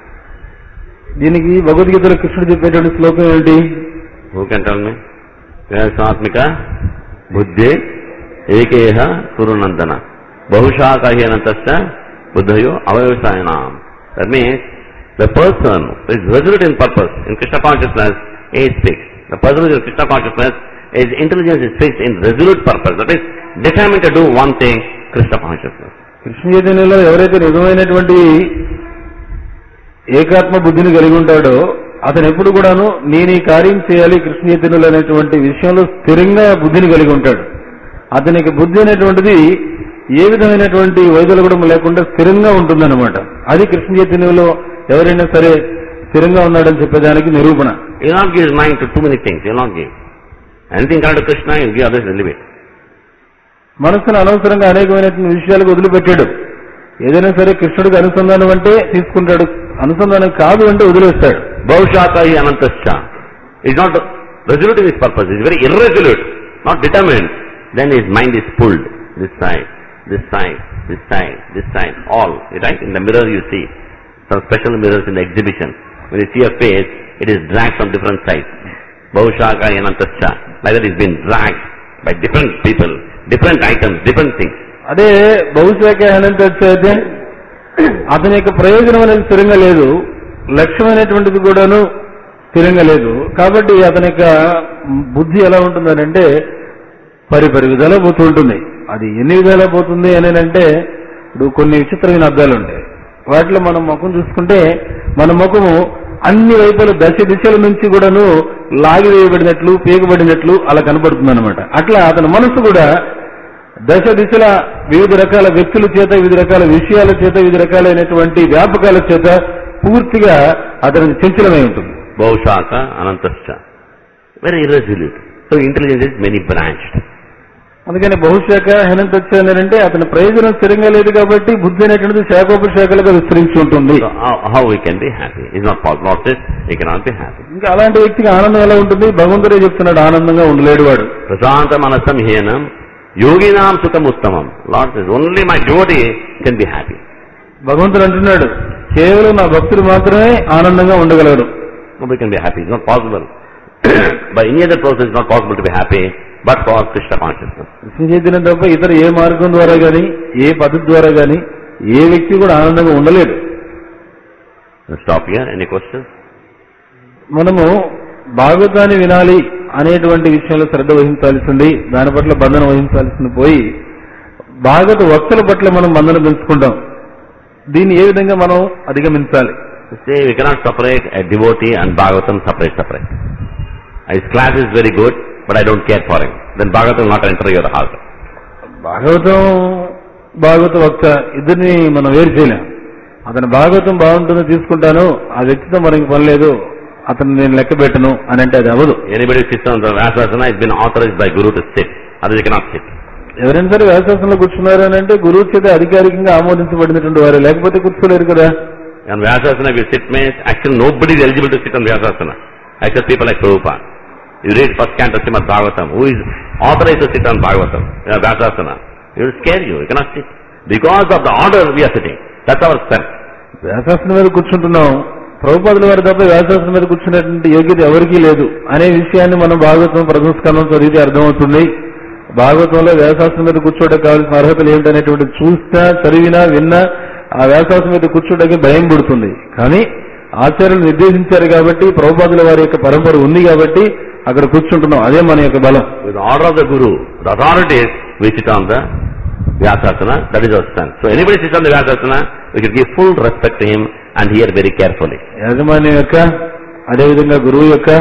దీనికి భగవద్గీతలో కృష్ణుడు చెప్పేటువంటి శ్లోకం ఏంటి? Who can tell me? Svatmika buddhi ekeha kurunandana bahushakahiyanantasya buddhayo avayasayanam. That means the person who is resolute in purpose in Krishna consciousness is fixed. The person who is in Krishna consciousness, his intelligence is fixed in resolute purpose. That is determined to do one thing, Krishna consciousness. Krishna చైతన్యంలో ఎవరైతే నిజమైనటువంటి ఏకాత్మ బుద్ధిని కలిగి ఉంటాడో అతను ఎప్పుడు కూడాను నేను ఈ కార్యం చేయాలి కృష్ణ చైతన్యంలో అనేటువంటి విషయంలో స్థిరంగా బుద్ధిని కలిగి ఉంటాడు. అతనికి బుద్ధి అనేటువంటిది ఏ విధమైనటువంటి వైదొలగడం లేకుండా స్థిరంగా ఉంటుందన్నమాట. అది కృష్ణ చైతన్యంలో ఎవరైనా సరే స్థిరంగా ఉన్నాడని చెప్పేదానికి నిరూపణ. He will not give his mind to too many things. He will not give. Anything connected to Krishna, he will give others a little bit. మనస్సును అనవసరంగా అనేకమైనటువంటి విషయాలకు వదిలిపెట్టాడు. ఏదైనా సరే కృష్ణుడికి అనుసంధానం అంటే తీసుకుంటాడు, అనుసంధానం కాదు అంటే వదిలేస్తాడు. Bhavushakahi anantascha. He is not resolute in his purpose. He is very irresolute, not determined. Then his mind is pulled this side, this side, this side, this side, all. Right? In the mirror you see some special mirrors in the exhibition. When you see a face, it is dragged from different sides. Bhavushakahi anantascha. Like that it is being dragged by different people, different items, different things. అదే బహుశాఖ అనంతచ్చ అయితే అతని యొక్క ప్రయోజనం అనేది స్థిరంగా లేదు, లక్ష్యమైనటువంటిది కూడాను స్థిరంగా లేదు. కాబట్టి అతని యొక్క బుద్ధి ఎలా ఉంటుందనంటే పరిపరి విధాలా పోతూ ఉంటుంది. అది ఎన్ని విధాలా పోతుంది అని అంటే ఇప్పుడు కొన్ని విచిత్రమైన అర్థాలు ఉంటాయి. వాటిలో మనం ముఖం చూసుకుంటే మన ముఖము అన్ని వైపుల దశ దిశల నుంచి కూడాను లాగివేయబడినట్లు పీకబడినట్లు అలా కనబడుతుంది అనమాట. అట్లా అతని మనసు కూడా దశ దిశల వివిధ రకాల వ్యక్తుల చేత, వివిధ రకాల విషయాల చేత, వివిధ రకాలైనటువంటి వ్యాపకాల చేత పూర్తిగా అతనికి చంచలమై ఉంటుంది. Bhavushaka anantascha. Very irresolute. So intelligence is many branched. అందుకని బహుశాఖ హేనంతచ్చ అంటే అతని ప్రయోజనం స్థిరంగా లేదు కాబట్టి బుద్ధి అనేటువంటిది శాఖోపశాఖలుగా విస్తరించి ఉంటుంది. So how, how we can be happy? It's not possible. Lord says he cannot be happy. ఇంకా అలాంటి వ్యక్తికి ఆనందం ఎలా ఉంటుంది? భగవంతుడే చెప్తున్నాడు ఆనందంగా ఉండలేడు వాడు. Prasanta manasam hyenam yoginam sukham uttamam. Lord says only my devotee can be happy. భగవంతుడు అంటున్నాడు కేవలం నా భక్తుడు మాత్రమే ఆనందంగా ఉండగలడు. Nobody can be happy. It's not possible. By any other process it's not possible to be happy but for Krishna consciousness. Krishna చైతన్యం తప్ప ఇతర ఏ మార్గం ద్వారా గాని, ఏ పద్ధతి ద్వారా గాని ఏ వ్యక్తి కూడా ఆనందంగా ఉండలేడు. Let's stop here. Any questions? మనము భాగవతాన్ని వినాలి అనేటువంటి విషయంలో శ్రద్ధ వహించాల్సింది, దాని పట్ల బంధన వహించాల్సింది పోయి భాగవత వక్తల పట్ల మనం బంధన పెంచుకుంటాం. దీన్ని ఏ విధంగా మనం అధిగమించాలి? Say we cannot separate a devotee and Bhagavatam separate separate. His class is very good, but I don't care for him. Then Bhagavatam will not enter your heart. Bhagavatam భాగవత వక్త ఇద్దరిని మనం వేరు చేయలేం. అతని భాగవతం బాగుంటుందో తీసుకుంటాను, ఆ వ్యక్తితో మనకి పని లేదు, అతను నేను లెక్క పెట్టను అని అంటే అది అవ్వదు. Anybody sits on the Vyasasana has been authorized by Guru to sit. Otherwise you cannot sit. ఎవరైనా సరే వ్యాసాసనంలో కూర్చున్నారు అని అంటే గురువు చేత అధికారికంగా ఆమోదించబడినటువంటి వారు, లేకపోతే కూర్చోలేరు కదా. And Vyasasana if you sit means actually nobody is eligible to sit on Vyasasana except people like Prabhupada. You read first canto Srimad Bhagavatam. Who is authorized to sit on Bhagavatam? You know, Vyasasana. It will scare you. You cannot sit. Because of the order we are sitting. That's our strength. వ్యాసాసనం మీద కూర్చుంటున్నాం, ప్రభుపాదుల వారి తప్ప వ్యాసాసనం మీద కూర్చునేటువంటి యోగ్యత ఎవరికీ లేదు అనే విషయాన్ని మనం భాగవతం ప్రథమ స్కందం చదివితే అర్థమవుతుంది. భాగవతంలో వ్యాసాసనం మీద కూర్చోవడానికి కావాల్సిన అర్హతలు ఏమిటనేటువంటి చూసినా చదివినా విన్నా ఆ వ్యాసాసనం మీద కూర్చోడానికి భయం పుడుతుంది. కానీ ఆచార్యులు నిర్దేశించారు కాబట్టి, ప్రభుపాదుల వారి యొక్క పరంపర ఉంది కాబట్టి అక్కడ కూర్చుంటున్నాం. అదే మన యొక్క బలం. With the order of the Guru, the authorities, we sit on the Vyasasana. That is our strength. So anybody sits on the Vyasasana, we should give full respect to him and hear very carefully. యాజమాన్యం యొక్క అదేవిధంగా గురువు యొక్క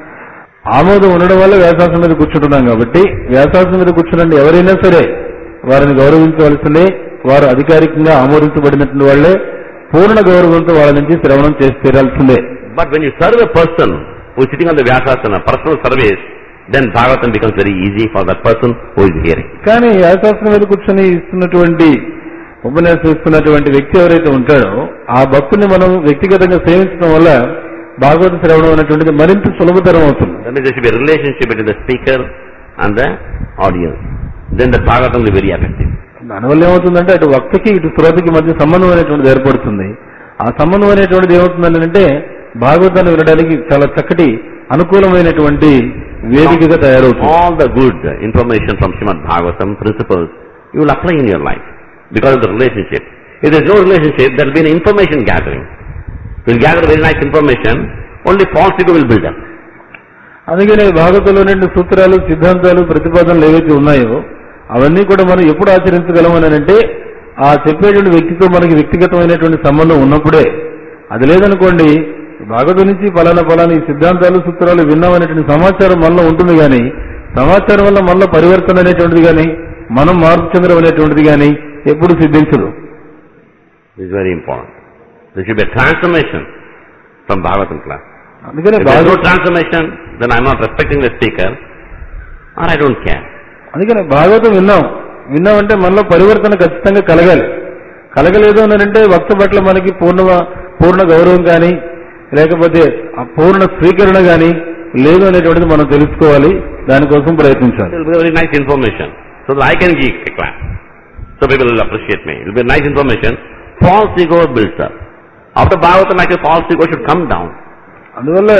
ఆమోదం ఉండడం వల్ల వ్యాసాసనం మీద కూర్చుంటున్నాం కాబట్టి, వ్యాసాసనం మీద కూర్చునండి ఎవరైనా సరే వారిని గౌరవించవలసిందే. వారు అధికారికంగా ఆమోదించబడినటువంటి వాళ్లే, పూర్ణ గౌరవంతో వాళ్ళ నుంచి శ్రవణం చేసి తీరాల్సిందే. But when you serve a person who is sitting on the Vyasasana, personal service, then Bhagavatam becomes very easy for that person who is hearing. కానీ వ్యాసాసనం మీద కూర్చొని ఇస్తున్నటువంటి ఉపన్యాసం ఇస్తున్నటువంటి వ్యక్తి ఎవరైతే ఉంటాడో ఆ భక్తుని మనం వ్యక్తిగతంగా సేవించడం వల్ల భాగవత శ్రవణం అనేటువంటిది మరింత సులభతరం అవుతుంది. That means there should be a relationship between the speaker and the audience. Then the Bhagavatam will be very effective. దానివల్ల ఏమవుతుందంటే అటు వక్తకి ఇటు శ్రోతకి మధ్య సంబంధం అనేటువంటిది ఏర్పడుతుంది. ఆ సంబంధం అనేటువంటిది ఏమవుతుందని అంటే భాగవతాన్ని వినడానికి చాలా చక్కటి అనుకూలమైనటువంటి వేదికగా తయారవుతుంది. All the good information from Srimad Bhagavatam principles you will apply in your life because of the relationship. If there is no relationship, there will be an information gathering. You will gather very nice information, only false ego will build up. అందుకనే భాగవతంలోని సూత్రాలు, సిద్ధాంతాలు, ప్రతిపాదనలు ఏవైతే ఉన్నాయో అవన్నీ కూడా మనం ఎప్పుడు ఆచరించగలమని అంటే ఆ చెప్పేటువంటి వ్యక్తితో మనకి వ్యక్తిగతమైనటువంటి సంబంధం ఉన్నప్పుడే. అది లేదనుకోండి, భాగవతం నుంచి ఫలానా ఫలానా ఈ సిద్ధాంతాలు, సూత్రాలు విన్నామనేటువంటి సమాచారం మనలో ఉంటుంది కానీ సమాచారం వల్ల మనలో పరివర్తన అనేటువంటిది కానీ మనం మార్పు చెందడం అనేటువంటిది కానీ ఎప్పుడు సిద్ధించదు. This is very important. There should be a transformation from Bhagavatam class. అందుకనే If there is no transformation, then I am not respecting the speaker or I don't care. అందుకనే భాగవతం విన్నాం విన్నామంటే మనలో పరివర్తన ఖచ్చితంగా కలగాలి. కలగలేదు అని అంటే వక్త పట్ల మనకి పూర్ణ పూర్ణ గౌరవం కానీ లేకపోతే ఆ పూర్ణ స్వీకరణ కానీ లేదు అనేటువంటిది మనం తెలుసుకోవాలి. దానికోసం ప్రయత్నించాలి. It will be very nice information so that I can give a class. So people will appreciate me. It will be nice information. False ego builds up. After Bhagavatam, actually false ego should come down. అందువల్ల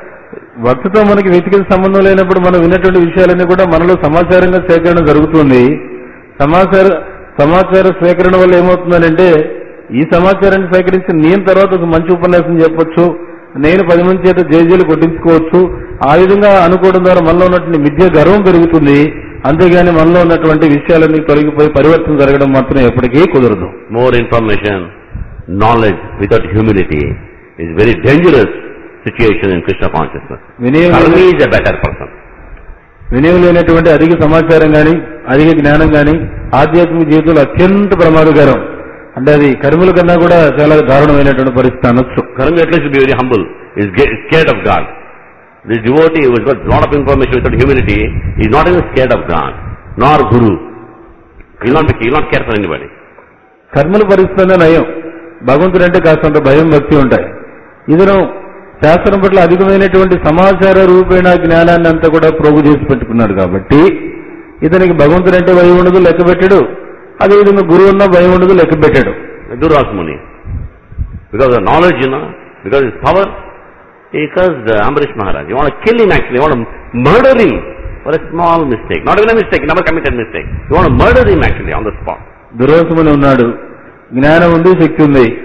వక్తతో మనకి వ్యక్తిగత సంబంధం లేనప్పుడు మనం విన్నటువంటి విషయాలన్నీ కూడా మనలో సమాచారంగా సేకరణ జరుగుతుంది. సమాచార సమాచార సేకరణ వల్ల ఏమవుతుందంటే ఈ సమాచారాన్ని సేకరించి నేను తర్వాత ఒక మంచి ఉపన్యాసం చెప్పొచ్చు, నేను పది మంది చేత జేజేలు కొట్టించుకోవచ్చు. ఆ విధంగా అనుకోవడం ద్వారా మనలో ఉన్నటువంటి మిథ్య గర్వం పెరుగుతుంది. అంతేగాని మనలో ఉన్నటువంటి విషయాలన్నీ తొలగిపోయి పరివర్తన జరగడం మాత్రం ఎప్పటికీ కుదరదు. More information, knowledge without humility is very dangerous situation in Krishna consciousness. Karmi is a better person. వినయం లేనటువంటి అధిక సమాచారం గాని అధిక జ్ఞానం గాని ఆధ్యాత్మిక జీవితంలో అత్యంత ప్రమాదకరం. అంటే అది కర్మల కన్నా కూడా చాలా దారుణమైనటువంటి పరిస్థితి అనొచ్చు. Karmi at least should be very humble, is scared of God. This devotee who has got a lot of information without humility is not even scared of God, nor Guru. He will not be, he will not care for anybody. కర్మల పరిస్థితి నయం, భగవంతుడు అంటే కాస్తంత భయం భక్తి ఉంటాయి. ఇతను శాస్త్రం పట్ల అధికమైనటువంటి సమాచార రూపేణ జ్ఞానాన్ని అంతా కూడా ప్రోగు చేసి పెట్టుకున్నాడు కాబట్టి ఇతనికి భగవంతుడు అంటే భయం ఉండదు, లెక్క పెట్టాడు. అదేవిధంగా గురువు ఉన్న భయం ఉండదు, లెక్క పెట్టాడు. Durasmuni, because of knowledge, you know, because of his power, he cursed uh, Ambarish Maharaj. You want to kill him actually, you want to murder him for a small mistake. Not even a mistake, he never committed mistake. You want to murder him actually on the spot. దుర్వాసుమని ఉన్నాడు, జ్ఞానం ఉంది, శక్తి ఉంది.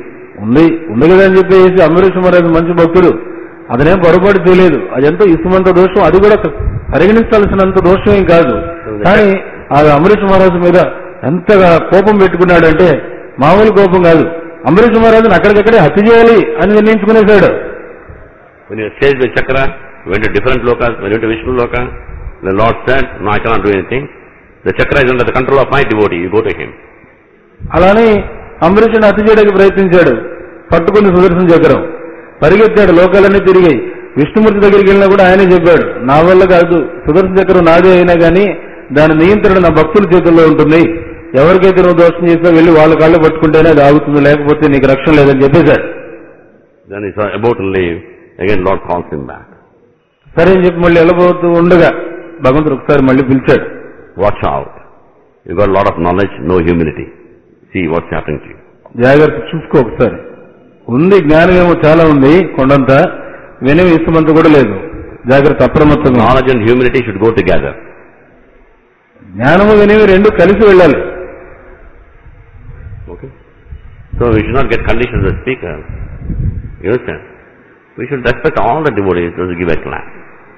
ఉంది ఉంది కదా అని చెప్పేసి అంబరీష్ మహారాజు మంచి భక్తుడు, అతనేం పొరపాటు చేయలేదు. అదెంతో ఇసుమంత దోషం, అది కూడా పరిగణించాల్సినంత దోషం ఏం కాదు. కానీ ఆ అంబరీష్ మహారాజు మీద ఎంతగా కోపం పెట్టుకున్నాడంటే మామూలు కోపం కాదు. అంబరీష్ మహారాజుని అక్కడికక్కడే హత్య చేయాలి అని నిర్ణయించుకునేశాడు. When you stayed with Chakra, you went to different lokas, when you went to Vishnu Loka, the Lord said, no, I cannot do anything. The Chakra is under the control of my devotee, you go to him. అలానే అంబరీషుని హత్య చేయడానికి ప్రయత్నించాడు. పట్టుకుని సుదర్శన చక్రం పరిగెత్తాడు, లోకాలన్నీ తిరిగాయి. విష్ణుమూర్తి దగ్గరికి వెళ్ళినా కూడా ఆయనే చెప్పాడు, నా వల్ల కాదు, సుదర్శన చక్రం నాదే అయినా కానీ దాని నియంత్రణ నా భక్తుల చేతుల్లో ఉంటుంది. ఎవరికైతే నువ్వు దోషం చేస్తావు వెళ్ళి వాళ్ళ కాళ్ళు పట్టుకుంటేనే అది ఆగుతుంది, లేకపోతే నీకు రక్షణ లేదని చెప్పేశాడు. Then he was about to leave. Again Lord calls him back. సరే అని చెప్పి మళ్ళీ వెళ్ళబోతూ ఉండగా భగవంతుడు ఒకసారి మళ్ళీ పిలిచాడు. Watch out. You got a lot of knowledge, no humility. See what's happening to you. జాగ్రత్త, చూసుకో ఒకసారి. ఉంది జ్ఞానం ఏమో చాలా ఉంది, కొండంత వినయం ఇష్టమంత కూడా లేదు. జాగ్రత్త, అప్రమత్తంగా. Knowledge and humility should go together. జ్ఞానము వినయం రెండు కలిసి వెళ్ళాలి. Okay. So we should not get conditioned as a speaker. You understand? We should respect all the devotees to give a class.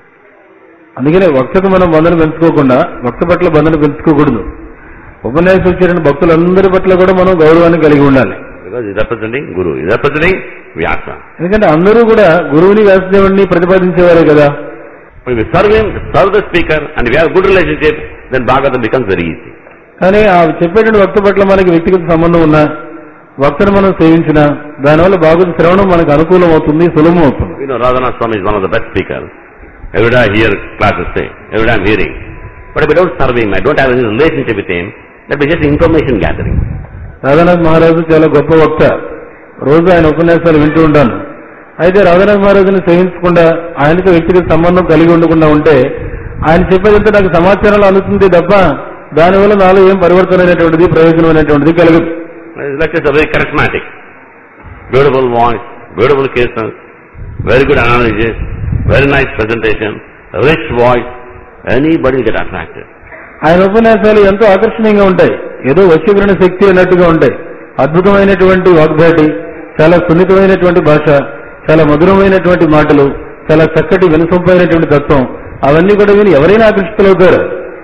అందుకనే వక్తకు మనం బంధన పెంచుకోకుండా, వక్త పట్ల బంధన పెంచుకోకూడదు. ఉపన్యాసం వచ్చేటువంటి భక్తులందరి పట్ల కూడా మనం గౌరవాన్ని కలిగి ఉండాలి. Because he is representing Guru, he is representing Vyasa. ఎందుకంటే అందరూ కూడా గురువుని వ్యాసదేవుడిని ప్రతిపాదించేవారే కదా. If we serve him, serve the speaker, and if we have good relationship, then Bhagavatam becomes very easy. కానీ ఆ చెప్పేటువంటి వక్త పట్ల మనకి వ్యక్తిగత సంబంధం ఉన్నా, వక్తను మనం సేవించినా దానివల్ల భాగవత శ్రవణం మనకు అనుకూలం అవుతుంది, సులభం అవుతుంది. You know, Radhanath Swami is one of the best speakers. Every day I hear classes say, every day I am hearing. But if I don't serve him, I don't have any relationship with him, that is just information gathering. Radhanath మహారాజు చాలా గొప్ప వక్త, రోజు ఆయన ఉపన్యాసాలు వింటూ ఉంటాను. అయితే రాధానాథ్ మహారాజుని సేవించకుండా, ఆయనతో వ్యక్తిగత సంబంధం కలిగి ఉండకుండా ఉంటే ఆయన చెప్పేదంతా నాకు సమాచారాలు అందుతుంది తప్ప దానివల్ల నాలో ఏం పరివర్తనమైనటువంటిది, ప్రయోజనమైనటువంటిది కలగదు. His lectures are very charismatic. Beautiful voice, beautiful cases, very good analysis, very nice presentation, rich voice. Anybody get attracted. ఆయన ఉపన్యాసాలు ఎంతో ఆకర్షణీయంగా ఉంటాయి, ఏదో వశీకరణ శక్తి అన్నట్టుగా ఉంటాయి. అద్భుతమైనటువంటి వాగ్దాటి, చాలా సున్నితమైనటువంటి భాష, చాలా మధురమైనటువంటి మాటలు, చాలా చక్కటి వినసొంపైనటువంటి తత్వం, అవన్నీ కూడా విని ఎవరైనా ఆకర్షితులవుతారు.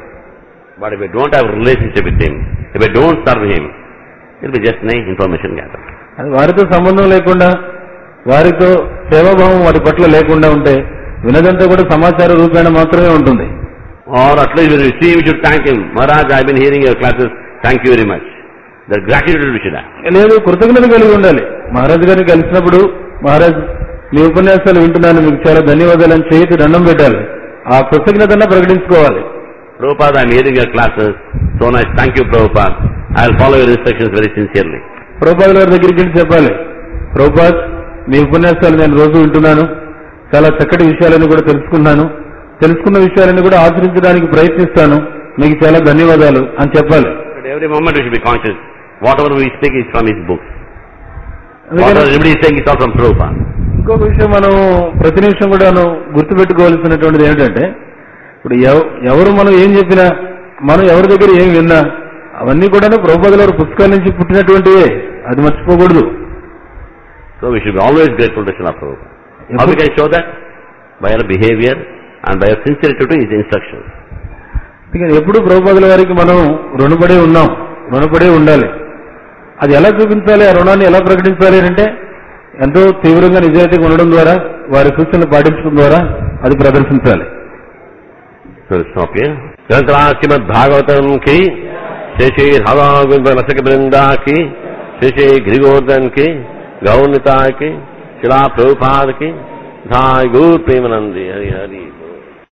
But if I don't have a relationship with him, if I don't serve him, it will be just nice information gathering. అది వారితో సంబంధం లేకుండా, వారితో సేవాభావం వారి పట్ల లేకుండా ఉంటే వినదంతా కూడా సమాచార రూపేణ మాత్రమే ఉంటుంది. Or at least when we see him, we should thank him. Maharaj, I have been hearing your classes. Thank you very much. The gratitude we should have. లేదు, కృతజ్ఞత కలిగి ఉండాలి. మహారాజు గారిని కలిసినప్పుడు, మహారాజ్ మీ ఉపన్యాసాలు వింటున్నాను, మీకు చాలా ధన్యవాదాలు అని చేతి దండం పెట్టాలి. ఆ కృతజ్ఞతను ప్రకటించుకోవాలి. Prabhupada, I am hearing your classes. So nice. Thank you, Prabhupada. I will follow your instructions very sincerely. Prabhupada గారి దగ్గరికి వెళ్ళి చెప్పాలి, ప్రభుపాద్ మీ ఉపన్యాసాలు నేను రోజు వింటున్నాను, చాలా చక్కటి విషయాలను కూడా తెలుసుకున్నాను, తెలుసుకున్న విషయాలను కూడా ఆచరించడానికి ప్రయత్నిస్తాను, మీకు చాలా ధన్యవాదాలు అని చెప్పాలి. But every moment we should be conscious. Whatever we speak is from his books. Whatever everybody is saying is all from Prabhupada. ఇంకొక విషయం మనం ప్రతి నిమిషం కూడా గుర్తుపెట్టుకోవాల్సినటువంటిది ఏమిటంటే, ఇప్పుడు ఎవరు మనం ఏం చెప్పినా, మనం ఎవరి దగ్గర ఏం విన్నా, అవన్నీ కూడా ప్రభుపాదుల వారి పుస్తకాల నుంచి పుట్టినటువంటివే, అది మర్చిపోకూడదు. So we should be always grateful to Srila Prabhupada. How we can show that? By our behavior and by our sincerity to his instructions. ఎప్పుడు ప్రభుపాదుల వారికి మనం రుణపడే ఉన్నాం, రుణపడే ఉండాలి. అది ఎలా చూపించాలి, ఆ రుణాన్ని ఎలా ప్రకటించాలి అంటే ఎంతో తీవ్రంగా నిజాయితీగా ఉండడం ద్వారా, వారి సూచనలు పాటించడం ద్వారా అది ప్రదర్శించాలి. So stop here. శ్రీమద్ భాగవతం కి, శేషి హవా రసక బృందా కి, శేషి గిరిగోర్ధన్ కి, గౌర్నితా కి, శిలా ప్రభుపాద కి, ధాయ్ గౌర్ ప్రేమానంది. హరి హరి.